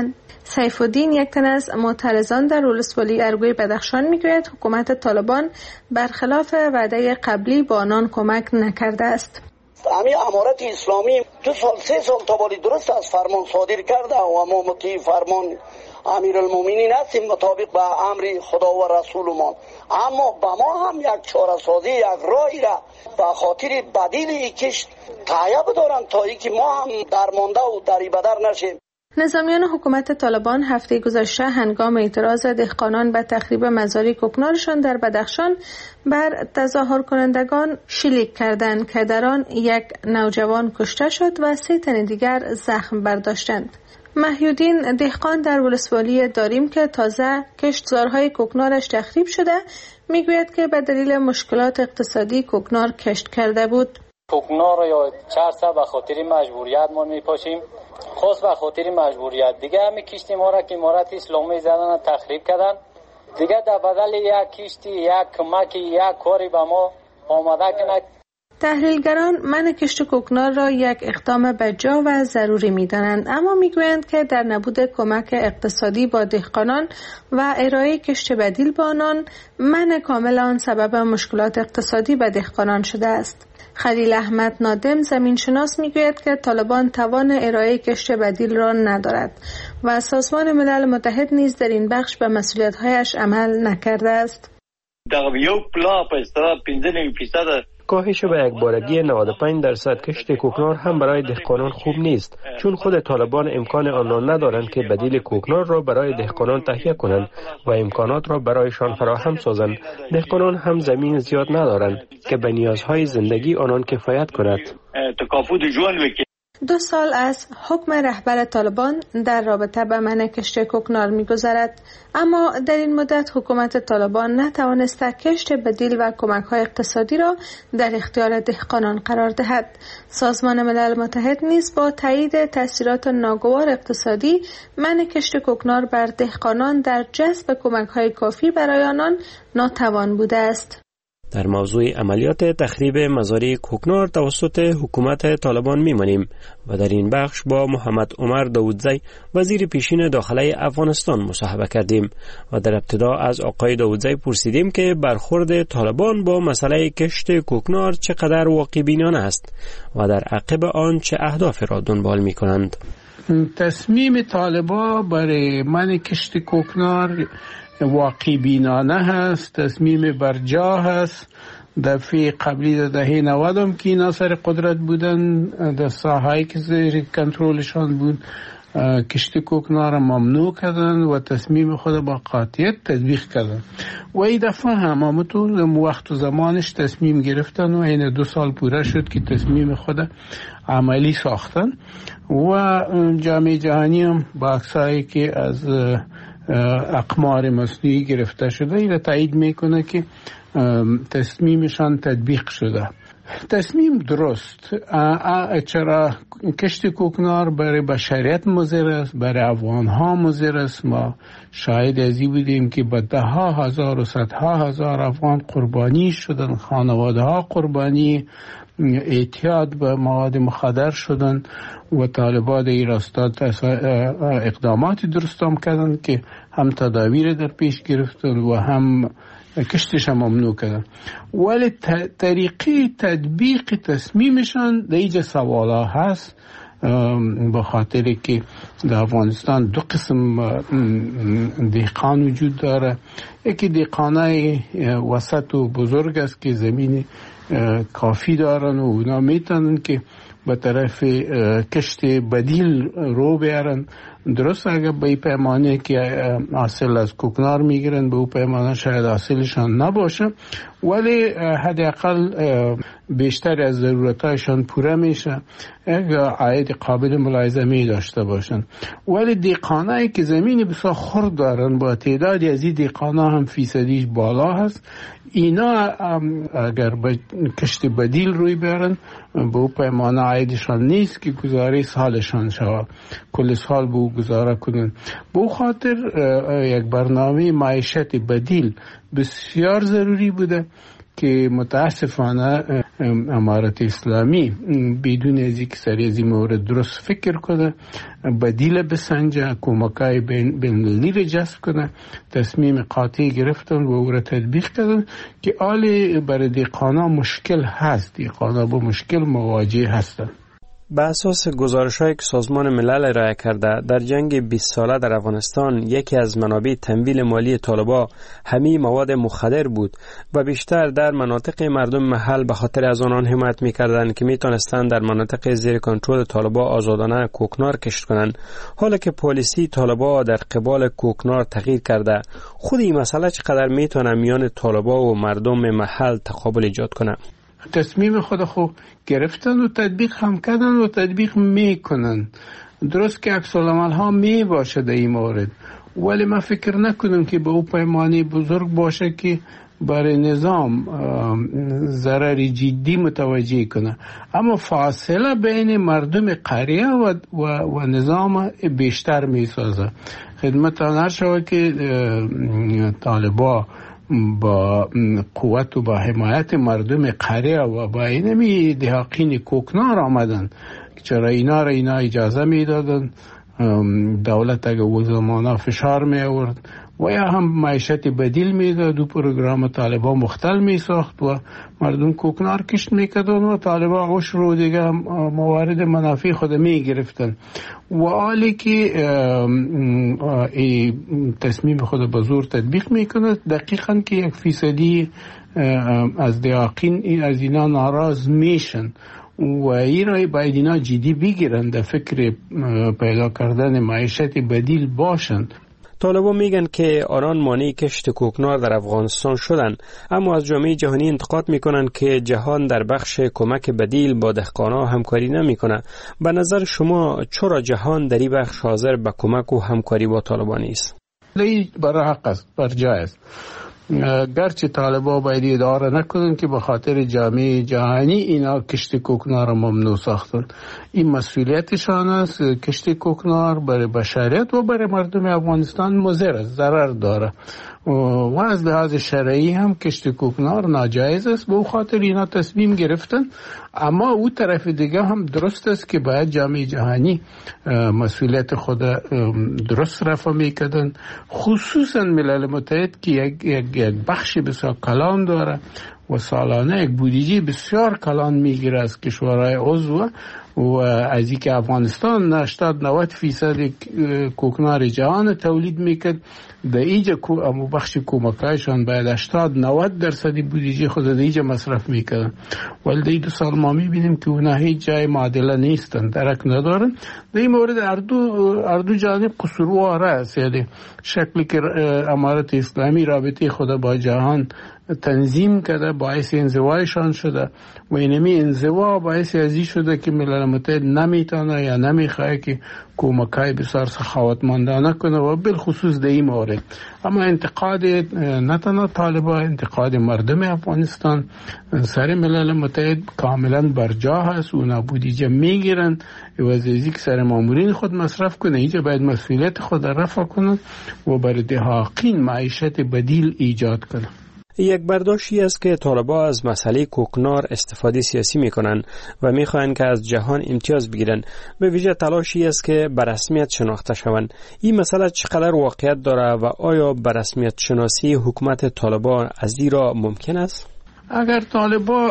سیف الدین یک تن از معترضان در ولسوالی ارگوی بدخشان میگوید حکومت طالبان برخلاف وعده قبلی با آنان کمک نکرده است. همین امارت اسلامی دو سال سه سال تا بالی درست از فرمان صادر کرده و ما مطیع فرمان امیرالمومنین هستیم مطابق به امر خدا و رسولمان، اما به ما هم یک چاره سازی یک راهی را به خاطر بدیل کشت تهیه بدارن تا اینکه ما هم درمانده و دریبدر نشیم. نظامیان حکومت طالبان هفته گذشته هنگام اعتراض دهقانان به تخریب مزاری کوکنارشان در بدخشان بر تظاهر کنندگان شلیک کردند که در آن یک نوجوان کشته شد و سه تن دیگر زخم برداشتند. محیودین دهقان در ولسوالی داریم که تازه کشتزارهای کوکنارش تخریب شده میگوید که به دلیل مشکلات اقتصادی کوکنار کشت کرده بود. کوکنار یا چرسه به خاطر مجبوریت ما میپاشیم، خاص به خاطر مجبوریت دیگه همین کشتی ما را که امارت اسلامی زدن تخریب کردن، دیگه در بدل یک کشتی یک کمکی یک کاری به ما آماده کنه. تحلیلگران من کشت کوکنار را یک اقدام بجا و ضروری می‌دانند، اما می‌گویند که در نبود کمک اقتصادی با دهقانان و ارائه کشت بدیل با آنان، من کامل آن سبب مشکلات اقتصادی به دهقانان شده است. خلیل احمد نادم زمینشناس میگوید که طالبان توان ارائه کشت بدیل را ندارد و سازمان ملل متحد نیز در این بخش به مسئولیت‌هایش عمل نکرده است. در یو پلا په اصطلاح پنځه نوي فیصد کاهش به یک بارگی نود و پنج درصد کشت کوکنار هم برای دهقانان خوب نیست، چون خود طالبان امکان آن را ندارند که بدیل کوکنار را برای دهقانان تهیه کنند و امکانات را برایشان فراهم سازند. دهقانان هم زمین زیاد ندارند که به نیازهای زندگی آنان کفایت کند. دو سال از حکم رهبر طالبان در رابطه به منع کشت کوکنار می‌گذرد، اما در این مدت حکومت طالبان نتوانسته کشت بدیل و کمک‌های اقتصادی را در اختیار دهقانان قرار دهد. سازمان ملل متحد نیز با تایید تأثیرات ناگوار اقتصادی منع کشت کوکنار بر دهقانان در جذب کمک‌های کافی برای آنان ناتوان بوده است. در موضوع عملیات تخریب مزارع کوکنار توسط حکومت طالبان میمانیم و در این بخش با محمد عمر داودزی وزیر پیشین داخلی افغانستان مصاحبه کردیم و در ابتدا از آقای داودزی پرسیدیم که برخورد طالبان با مسئله کشت کوکنار چقدر واقع بینانه است و در عقب آن چه اهداف را دنبال می کنند. تصمیم طالبان برای منع کشت کوکنار واقعی بینانه هست، تصمیم برجا هست. دفعه قبلی در دهه نود هم که اینا سر قدرت بودن، در ساحه‌ای که زیر کنترلشان بود کشت کوکنار ممنوع کردن و تصمیم خود با قاطعیت تطبیق کردن و این دفعه هم همونطور وقت و زمانش تصمیم گرفتن و این دو سال پوره شد که تصمیم خود عملی ساختن و جامعه جهانی هم با عکسایی که از اقمار مصنوعی گرفته شده این تایید میکنه که تصمیمشان تطبیق شده. تصمیم درست. چرا کشت کوکنار برای بشریت مضر است، برای افغان ها مضر است. ما شاهد ازی بودیم که به ده ها هزار و صدها هزار افغان قربانی شدن، خانواده ها قربانی اعتیاد به مواد مخدر شدن و طالبان این راستا اقدامات درست هم کردن که هم تداویر در پیش گرفتن و هم کشتش هم ممنوع کردن، ولی طریقه تطبیق تصمیمشان در اینجا سوالا هست، به خاطر که در افغانستان دو قسم دهقان وجود داره. یکی دهقانای وسط و بزرگ است که زمین کافی دارن و اونا میتونن که به طرف کشت بدیل رو بیارن. درست اگر به پیمانه که حاصل از کوکنار میگیرن به او پیمانه شاید حاصلشان نباشه، ولی حداقل بیشتر از ضرورتایشان پوره میشه، اگر عاید قابل ملاحظه داشته باشن. ولی دهقانایی که زمین بسیار خرد دارن با تعدادی از این دهقانا هم فیصدیش بالا هست، اینا اگر به کشت بدیل روی بیارن به او پیمانه عایدشان نیست که گزاره سالشان شود، کل سال به او گزاره کنن. به او خاطر یک برنامه معیشت بدیل بسیار ضروری بوده که متاسفانه امارت اسلامی بدون از اینکه سر از این مورد درست فکر کنه، بدیل بسنجه، کمکای بین‌المللی را جذب کنه، تصمیم قاطع گرفتن و او را تطبیق کردن که آل برای دهقانا مشکل هست، دهقانا با مشکل مواجه هستند. به اساس گزارش‌هایی که سازمان ملل ارائه کرده، در جنگ بیست ساله در افغانستان یکی از منابع تمویل مالی طالبان همین مواد مخدر بود و بیشتر در مناطق مردم محل به خاطر از آنان حمایت می‌کردند که می‌توانستند در مناطق زیر کنترل طالبان آزادانه کوکنار کشت کنند. حالا که پالیسی طالبان در قبال کوکنار تغییر کرده، خود این مسئله چقدر می‌تونه میان طالبان و مردم محل تقابل ایجاد کنه؟ تصمیم خود خود گرفتن و تطبیق هم کردن و تطبیق میکنن. درست که عکس العمل ها می باشه در این مورد، ولی من فکر نکنم که به او پیمانی بزرگ باشه که برای نظام ضرر جدی متوجه کنه. اما فاصله بین مردم قریه و, و, و نظام بیشتر می سازه. خدمت آن شود که طالبان با قوت و با حمایت مردم قریه و با اینمی دهاقین کوکنار آمدن، چرا اینا را اینا اجازه می دادن، دولت اگه او زمانه فشار می آورد و یا هم معیشت بدیل می داد و پروگرام طالبان مختل می ساخت و مردم کوکنار کشت می کردن و طالبان عشر رو دیگه موارد منافع خود می گرفتن. و حالی که تصمیم خود به زور تطبیق می کند، دقیقا که یک فیصدی از دهاقین از اینا ناراض میشن و این رای باید اینا جدی بگیرن، در فکر پیدا کردن معیشت بدیل باشند. طالبان میگن که آنان مانع کشت کوکنار در افغانستان شدن، اما از جامعه جهانی انتقاد میکنن که جهان در بخش کمک بدیل با دهقانا همکاری نمیکنه. به نظر شما چرا جهان در این بخش حاضر به کمک و همکاری با طالبان نیست؟ این برای حق است، بر جای است. گرچه طالبان باید اداره نکنن که به خاطر جامعه جهانی اینا کشت کوکنار ممنوع ساختن. این مسئولیتشان است. کشت کوکنار برای بشریت و برای مردم افغانستان مضر است، ضرر داره و از لحاظ شرعی هم کشت کوکنار ناجایز است. به خاطر اینا تصمیم گرفتن. اما او طرف دیگه هم درست است که باید جامعه جهانی مسئولیت خود درست رفع میکردن، خصوصا ملل متحد که یک, یک, یک بخش بسیار کلان داره و سالانه یک بودجه بسیار کلان میگیره از کشورهای عضو و از اینکه افغانستان هشتاد نود فیصد کوکنار جهان تولید میکرد، در اینجا بخش کمکایشان باید هشتاد نود درصد بودجه خود در اینجا مصرف میکردن، ولی در این دو سال ما میبینیم که اونا هیچ جای معادله نیستن، درک ندارن. در این مورد اردو اردو جانب قصورواره است. یعنی شکلی که امارت اسلامی رابطه خود با جهان تنظیم کرده باعث انزوایشان شده و اینمی انزوا باعث ازی شده که ملل متحد نمیتونه یا نمیخواه که کمکای بسیار سخاوتمندانه کنه و بالخصوص در این مورد. اما انتقاد نه تنها طالبان، انتقاد مردم افغانستان سر ملل متحد کاملا برجا هست. اونا بودجه میگیرن و از ازی که سر مامورین خود مصرف کنه، اینجا باید مسئولیت خود رفع کنه و برای دهاقین معیشت بدیل ایجاد کنه. یک برداشتی است که طالبان از مسئله کوکنار استفاده سیاسی میکنن و میخواهند که از جهان امتیاز بگیرن، به ویژه تلاشی است که به رسمیت شناخته شوند. این مسئله چقدر واقعیت داره و آیا به رسمیت شناسی حکومت طالبان از این را ممکن است؟ اگر طالبان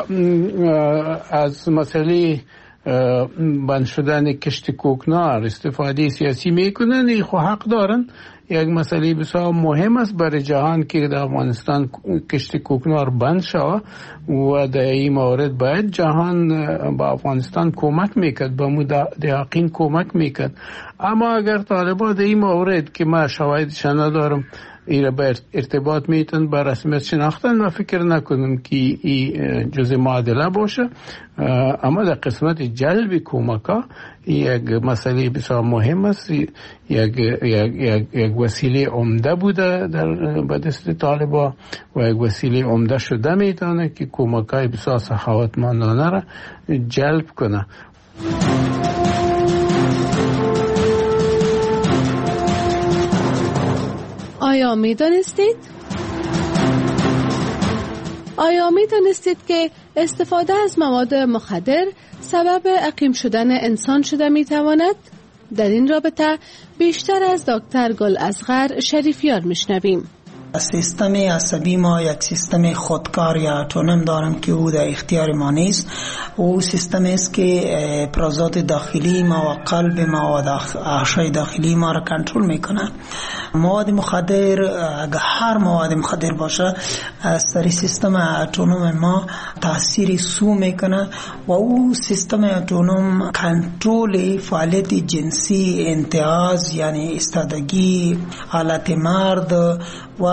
از مسئله بند شدن کشت کوکنار استفاده سیاسی میکنن، این خو حق دارن. یک مسئله بسیار مهم است برای جهان که در افغانستان کشت کوکنار بند شود و در این مورد باید جهان با افغانستان کمک میکرد، با مدعقین کمک میکرد. اما اگر طالبان در این مورد که ما شواهدش ندارم ایره به ارتباط میتن با رسمیت شناختن، من فکر نکنم که این جزء معادله باشه. اما در قسمت جلب کمکا یک مسئله بسیار مهم است، یک, یک, یک, یک وسیله عمده بوده در به دست طالبان و یک وسیله عمده شده میتونه که کمکای بسیار سخاوتمندانه را جلب کنه. آیا می دانستید؟ آیا می دانستید که استفاده از مواد مخدر سبب عقیم شدن انسان شده می تواند؟ در این رابطه بیشتر از دکتر گل اصغر شریفیار میشنویم. سیستم عصبی ما یک سیستم خودکار یا اتونوم داریم که او در اختیار ما نیست. او سیستم است که افرازات داخلی ما و قلب ما و اعضای داخلی ما را کنترل میکنه. مواد مخدر، اگر هر مواد مخدر باشه، از سر سیستم اتونوم ما تاثیر سو میکنه و او سیستم اتونوم کنترل فعالیت جنسی، انتعاض یعنی استادگی، حالت مرد و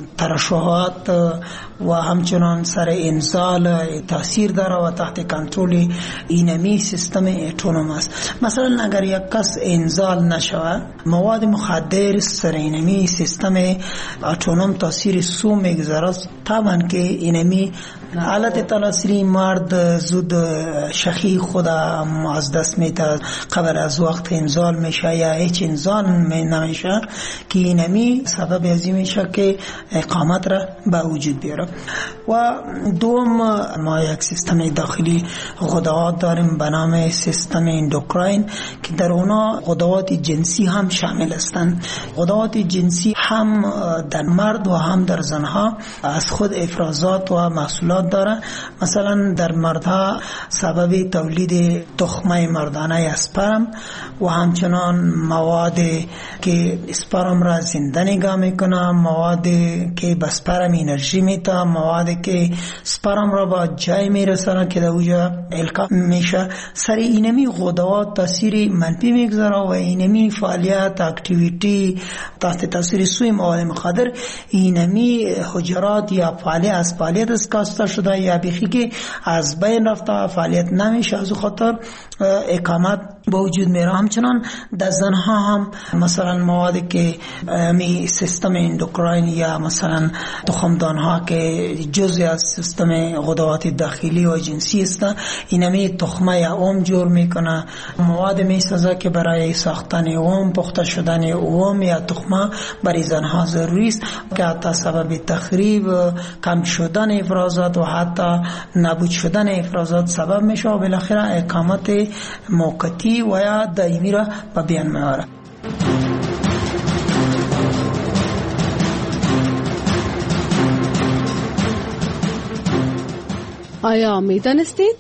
ترشحات و همچنان سر انزال تاثیر داره و تحت کنترل اینمی سیستم اتونوم است. مثلا اگر یک کس انزال نشوه، مواد مخدر سر اینمی سیستم اتونوم تاثیر سو میگذاره، طبعا که اینمی حالت تناسلی مرد زود شخی خود از دست میده، قبل از وقت انزال میشه یا هیچ انزال نمیشه که اینمی سبب ازی میشه که اقامت را به وجود بیاره. و دوم، ما یک سیستم داخلی غدوات داریم به نام سیستم اندوکراین که در اونا غدوات جنسی هم شامل هستند. غدوات جنسی هم در مرد و هم در زنها از خود افرازات و محصولات داره. مثلا در مردها سبب تولید تخمه مردانه اسپرم و همچنان مواد که اسپرم را زنده نگاه میکنه، مواد که به اسپرم انرژی میده، مواد که اسپرم را با جای میرسانه که در اوجا القا میشه. سر اینمی غدوات تاثیر منفی میگذاره و اینمی فعالیت اکتیویتی تحت تاثیر سوی مواد مخدر اینمی حجرات یا فعالیت از فعالیت اسکاسته شده یا بیخی که از بین رفته فعالیت نمیشه، از خاطر اقامت با وجود میره. همچنان در زنها هم مثلا مواد که می سیستم اندوکراین یا مثلا تخمدان ها که جزء از سیستم غدوات داخلی و جنسی است، اینمی تخمه یا اوم جور میکنه، مواد میسازه که برای ساختن اوم، پخته شدن اوم یا تخمه برای زنها ضروری است که حتی سبب تخریب، کم شدن افرازات و حتی نابود شدن افرازات سبب میشه و بالاخره اقامت موقتی و یا دائمی را به بیان میاره. آیا میدانستید؟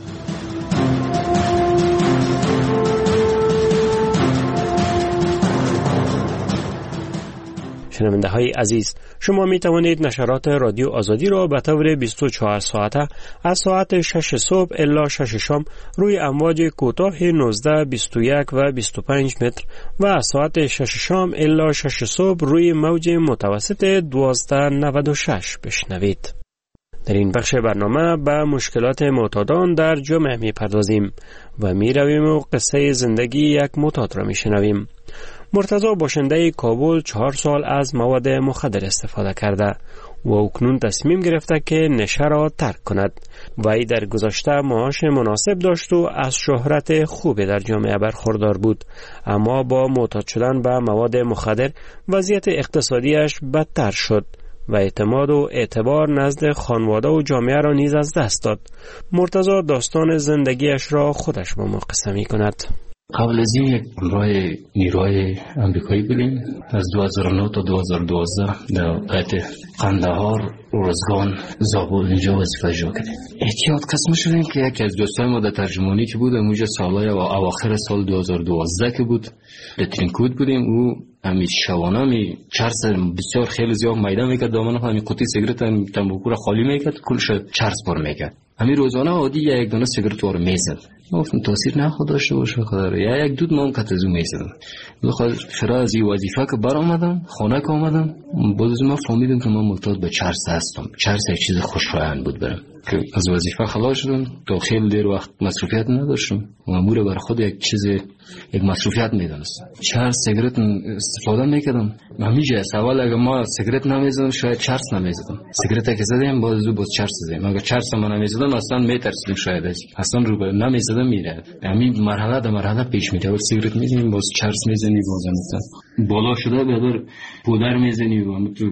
شنونده های عزیز، شما می توانید نشرات رادیو آزادی را به طور بیست و چهار ساعته از ساعت شش صبح الی شش شام روی امواج کوتاه نوزده، بیست و یک و بیست و پنج متر و از ساعت شش شام الی شش صبح روی موج متوسط دوازده نود و شش بشنوید. در این بخش برنامه به مشکلات معتادان در جامعه می پردازیم و می رویم و قصه زندگی یک معتاد را می شنویم. مرتضی باشنده کابل چهار سال از مواد مخدر استفاده کرده و اکنون تصمیم گرفته که نشه را ترک کند. وی در گذشته معاش مناسب داشت و از شهرت خوبی در جامعه برخوردار بود، اما با معتاد شدن به مواد مخدر وضعیت اقتصادیش بدتر شد و اعتماد و اعتبار نزد خانواده و جامعه را نیز از دست داد. مرتضی داستان زندگیش را خودش با ما قصه می کند. قبل از این یک همراه نیروهای امریکایی بودیم. از دو هزار و نه تا دو هزار و دوازده در قطع قندهار، روزگان، زابل اینجا وظیفه اجرا کردیم. احتیاط قسم شدیم که یکی از دوستای ما در ترجمانی که بود اونجا سالهای و اواخر سال دو هزار و دوازده که بود در ترینکود بودیم. او همین شوانه می چرس بسیار خیلی زیاد میده میکرد، دامن همین قوطی سیگرت هم تنباکو را خالی میکرد، کلش چرس پر میکرد. همین روزانه عادی یک دونه سیگرت وارو میزد. گفتم تاثیر نخواد داشته باشه خدا، یا یک دود ما هم کتزو میزدم. بخاطر فرا از این وظیفه که بر آمدم، خانه که آمدم، باز ما فهمیدم که من معتاد به چرس هستم. چرس یک چیز خوشایند بود برام. که از وظیفه خلاص شدم، تا خیلی دیر وقت مصروفیت نداشتم. مأمور بر خود یک چیز یک مصروفیت میدونستم. چرس سیگرت استفاده میکردم. همیشه سوال اگه ما سیگرت نمیزدم شاید چرس نمیزدم. سیگرت که زدیم باز باز چرس زدیم. اگه چرس ما نمیزدم اصلا میترسیدم شاید اصلا رو به نمیزدم میره. همین مرحله در مرحله پیش میره. و سیگرت میزنیم باز چرس میزنی باز مثلا بالا شده به در پودر میزنی و تو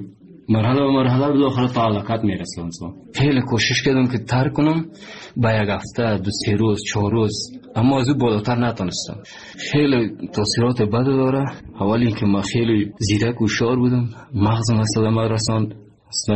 مرحله به مرحله به داخل تعلقات میرسه انسان. خیلی کوشش کردم که ترک کنم با یک هفته دو سه روز چهار روز، اما از او بالاتر نتونستم. خیلی تاثیرات بد داره. اولی که ما خیلی زیرک و شار بودم، مغزم اصلا ما رساند، اصلا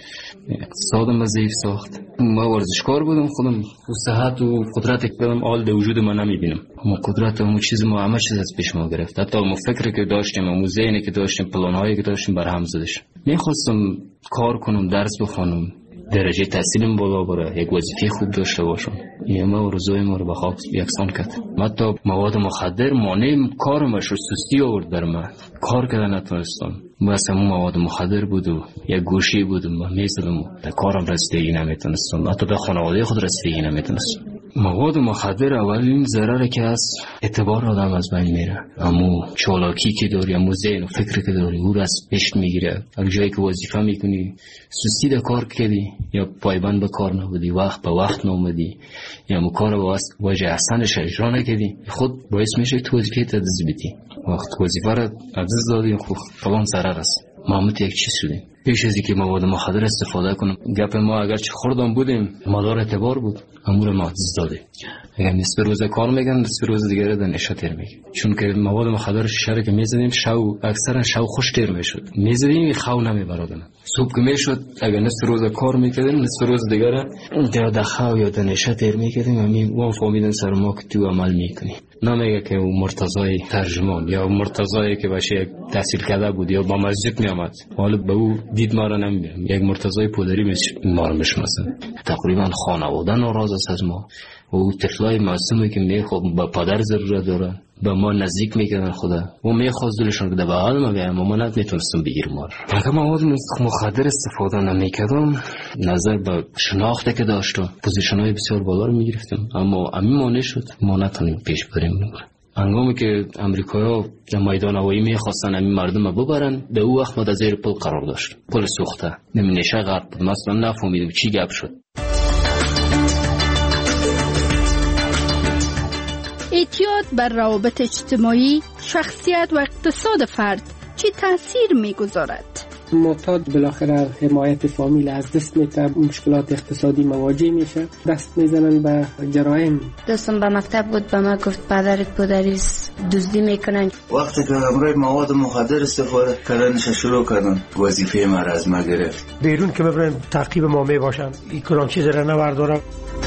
اقتصادم ضعیف ساخت. ما ورزشکار بودم، خودم صحت و قدرت که دارم آل در وجود من نمیبینم. ما قدرت و چیز ما همه چیز از پیش ما گرفت. حتی ما فکری که داشتیم، ما ذهنی که داشتیم، پلان‌هایی که داشتیم بر هم زدش. میخواستم کار کنم، درس بخونم، درجه تحصیلم بالا بره، یک وظیفه خوب داشته باشم. این ما روزای ما رو به خاک یکسان کرد. حتی مواد مخدر مانع کارم شد، سستی آورد در من. کار کردن نتونستم. بس همون مواد مخدر بود و یک گوشی بود و میزدم و در کارم رسیدگی نمیتونستم، حتی به خانواده خود رسیدگی نمیتونستم. مواد مخدر اولین ضرری که از اعتبار آدم از بین میره. امو چالاکی که داری، امو ذهن و فکری که داری، او را از پیش میگیره. اگه جایی که وظیفه میکنی سستی در کار کردی یا پایبند به کار نبودی، وقت به وقت نومدی یا مو کار با وجه احسنش اجرا نکردی، خود باعث میشه تو وظیفه تدز بدی. وقت وظیفه را عزیز دادی خب فلان ضرر است. محمد یک چیز شدیم. پیش از اینکه مواد مخدر استفاده کنم، گپ ما اگر چه خوردم بودیم مدار اعتبار بود، امور ما عزیز داده. اگر نصف روز کار میگن، نصف روز دیگه در نشه تیر میگن. چون که مواد مخدر شیشه که میزدیم شو اکثرا شو خوش تیر میشد. میزدیم خو نمیبرادن. صبح که میشد اگر نصف روز کار میکردیم، نصف روز دیگه در دخاو یا در نشه تیر میکردیم. همین وام فهمیدن سر ما که تو عمل میکنی. نمیگه که مرتضای ترجمان یا مرتضایی که باشه تحصیل کرده بود یا با مسجد میامد، حالا به او دید ما را نمیبینم. یک مرتضای پودری ما رو میشناسن. تقریبا خانواده ناراض است از ما. و او طفلای معصومی که میخواد با پدر ضرورت دارن، به ما نزدیک میکنن خدا و میخواست دلشون که در بغل ما بیایم، اما نمیتونستم بگیرم ما رو. اگر مواد مخدر استفاده نمیکردم، نظر به شناخته که داشتم پوزیشن‌های بسیار بالا رو میگرفتم، اما همین مانع شد ما نتونیم پیش بریم. هنگامی که امریکایی‌ها در میدان هوایی میخواستن همین مردم رو ببرن، در او وقت ما در زیر پل قرار داشت، پل سوخته، نمیشه غرق بود، مثلا نفهمیدم چی گپ شد. اعتیاد بر روابط اجتماعی، شخصیت و اقتصاد فرد چی تاثیر میگذارد؟ معتاد بالاخره حمایت فامیل از دست میده، مشکلات اقتصادی مواجه میشه، دست میزنن به جرایم. دوستم به مکتب بود، به ما گفت پدرت پدریست دزدی میکنن. وقتی که امروز مواد مخدر استفاده کردنش شروع کردن، وظیفه ما از ما گرفت. بیرون که ببرن تعقیب ما میباشن، این کلام چیز را نبردارم.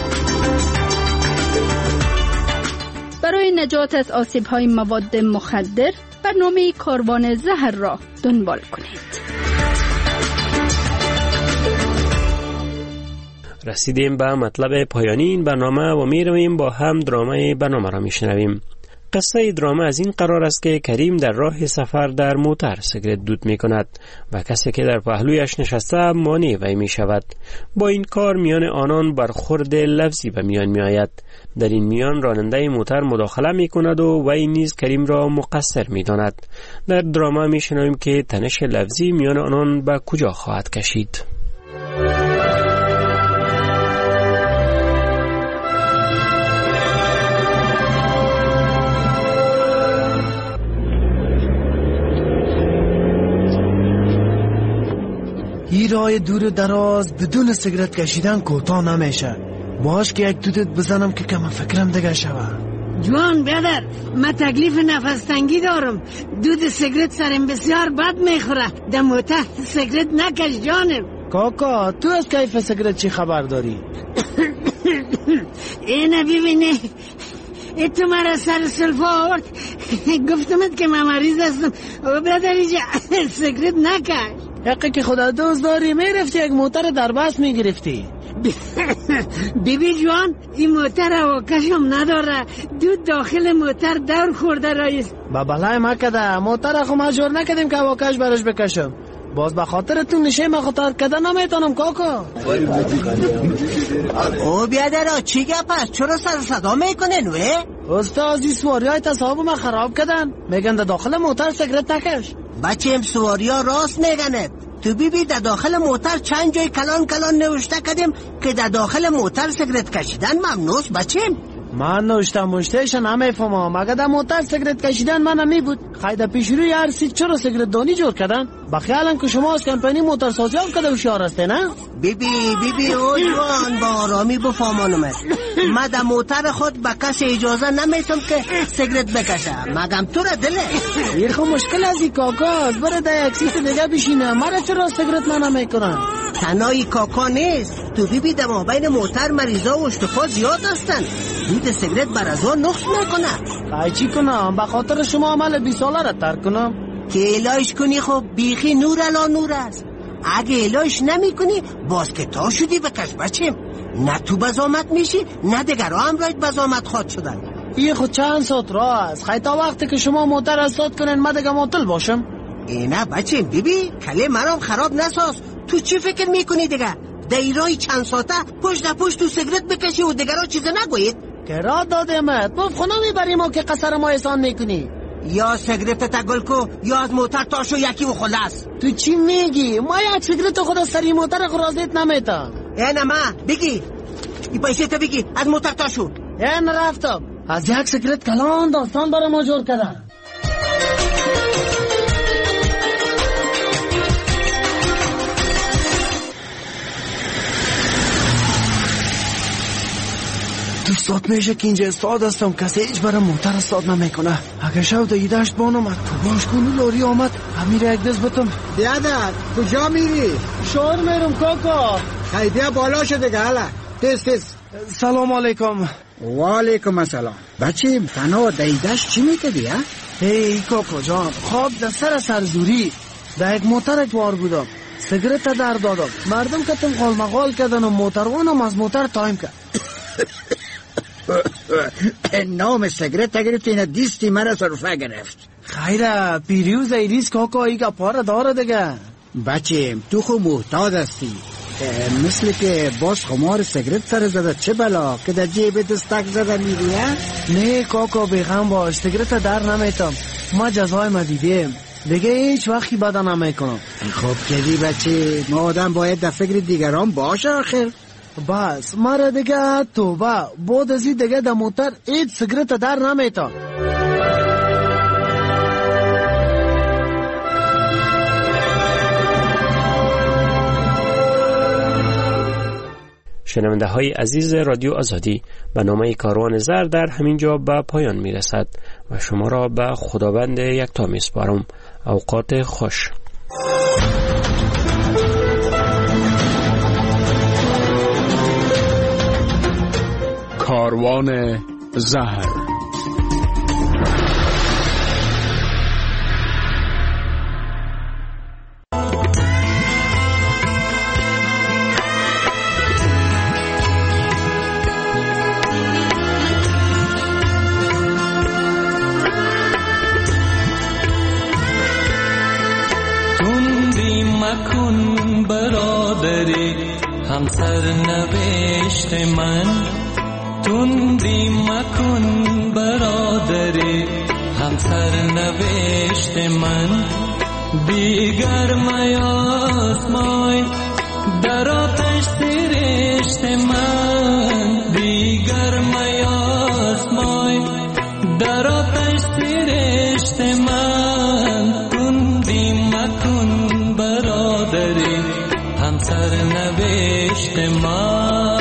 برای نجات از آسیب‌های مواد مخدر برنامه کاروان زهر را دنبال کنید. رسیدیم به مطلب پایانی این برنامه و می رویم با هم درامه برنامه را می شنویم. قصه درامه از این قرار است که کریم در راه سفر در موتر سیگرت دود می کند و کسی که در پهلویش نشسته مانع وی می شود. با این کار میان آنان برخورد لفظی به میان می آید. در این میان راننده موتر مداخله می کند و وی نیز کریم را مقصر می داند. در درامه می شنویم که تنش لفظی میان آنان به کجا خواهد کشید. این راه دور و دراز بدون سیگرت کشیدن کوتاه نمیشه. باش که یک دودت بزنم که کم فکرم دیگه شوه. جوان بیادر، من تکلیف نفس تنگی دارم. دود سیگرت سرم بسیار بد میخوره. در موتر سیگرت نکش جانم. کاکا تو از کیف سیگرت چی خبر داری؟ اینه ببینه، ای تو مرا سر سلفا آورد. گفتمت که من مریض هستم و بیادر اینجا سیگرت نکش. حقی که خدا دوست داری میرفتی یک موتر در بس میگرفتی. بی بی جوان، این موتر هواکشم نداره. دود داخل موتر دور خورده رایست. با بلای مکده موتر خو مجبور نکدیم که هواکش برش بکشم. باز به خاطر تو نشه ما خطر کده نمیتونم کاکا. او بیادر چی گپ است؟ چرا سر صدا میکنن وی؟ استاد این سواری های تصاحب ما خراب کردن، میگن در داخل موتر سیگرت نکش. بچه ام سواری ها راست میگنه. تو بی بی در داخل موتر چند جای کلان کلان نوشته کردیم که در داخل موتر سیگرت کشیدن ممنوع است بچه. من نوشته مشتهش نمیفهمم. مگه در موتر سیگرت کشیدن من نمی بود؟ خیلی پیش روی هر سی چرا سیگرت دانی جور کردن؟ بخیالن که شما از کمپانی موتر سازی هم کده هوشیار هسته نه؟ بی بی بی بی او جوان با آرامی بفهمانم است. من در موتر خود به کسی اجازه نمیتم که سیگرت بکشه. مگم تو را دله این خب مشکل از این کاکا بره در یک سیت دیگه بشینه. مرا چرا سیگرت من نمیکنن؟ تنهایی کاکا نیست. تو بی بی در مابین موتر مریضا و اشتفا زیاد هستن. دود سیگرت بر از آن نقص میکنه. ای چی کنم؟ به خاطر شما عمل بیست ساله را ترک کنم؟ که الهش کنی خب بیخی نور الا نور است. اگه الهش نمی کنی باز که تا شدی بکش بچیم. نه تو بزامت میشی نه دیگرها هم راید بزامت خواد شدن. این خود چند ساعت راه است. خیلی تا وقتی که شما موتر از ساد کنین من دیگه معطل باشم. اینه بچیم بیبی کله مرام خراب نساز. تو چی فکر میکنی دیگه؟ دیرای چند ساعته پشت در پشت تو سیگرت بکشی و دیگرها چیز نگوید؟ که را دادمت ما خونه میبریم و که قصر ما احسان میکنی. یا سیگرت تگل کو یا از موتر تاشو یکی و خلاص. تو چی میگی؟ ما یک سیگرت خود از سری موتر خرازیت نمیتم. اینه ما بگی این پیسه تا بگی از موتر تاشو. این رفتم از یک سیگرت کلان داستان برای ما جور کردن. دو ساعت میشه که اینجا استاد هستم کسی هیچ برای موتر استاد نمیکنه. اگه شو تا ایدهشت بانم تو باش کنو لاری آمد همیر یک دست بتم. بیادر کجا میری؟ شهر میرم کاکا. خیلی بیا بالا شده که حالا تیز تیز. سلام علیکم. و علیکم السلام. بچه تنها دیدش چی میکردی ها؟ هی کاکا جان خواب در سر سرزوری در یک موتر اکوار بودم. سیگرت در دادم. مردم کتم قال مقال کردن و موتروانم از موتر تایم کرد. نام سیگرت گرفت این دیستی مرا صرفه گرفت. خیره پیریوز ایریس کاکا ایگا پاره داره دیگه. بچه تو خو محتاج هستی مثل که باز خمار سیگرت سر زده چه بلا که در جیب دستک زده میری ها؟ نه کاکا بیغم باش سیگرت در نمیتم. ما جزای ما دیدیم دیگه هیچ وقتی بدا نمیکنم. خب کدی بچه ما آدم باید در فکر دیگران باشه آخر. بس مرا دیگه توبه بود ازی دیگه در موتر هیچ سیگرت در نمیتم. شنونده های عزیز رادیو آزادی برنامه کاروان زر در همینجا به پایان می رسد و شما را به خداوند یکتا می سپارم. اوقات خوش. کاروان زهر. تندی مکن برادری همسر نوشت من. تندی مکن برادری همسر نوشت من. دیگر میازمای در آتش سرشت من. دیگر میازمای در آتش سرشت من. تندی مکن برادری همسر نوشت من.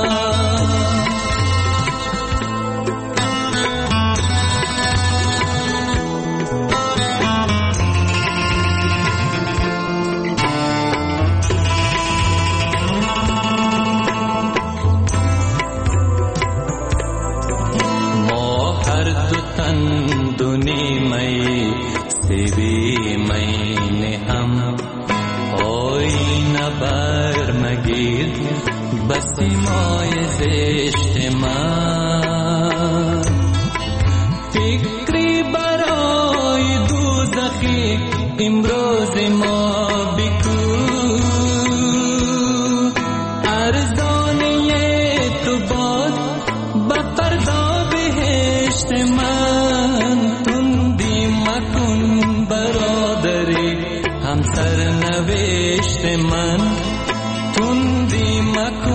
بسی مای زشت من. فکری برای دوزخی امروز ما بکو. ارزانی تو باد با فردا بهشت من. تندی مکن برادری همسر نوشت من. تندی مکن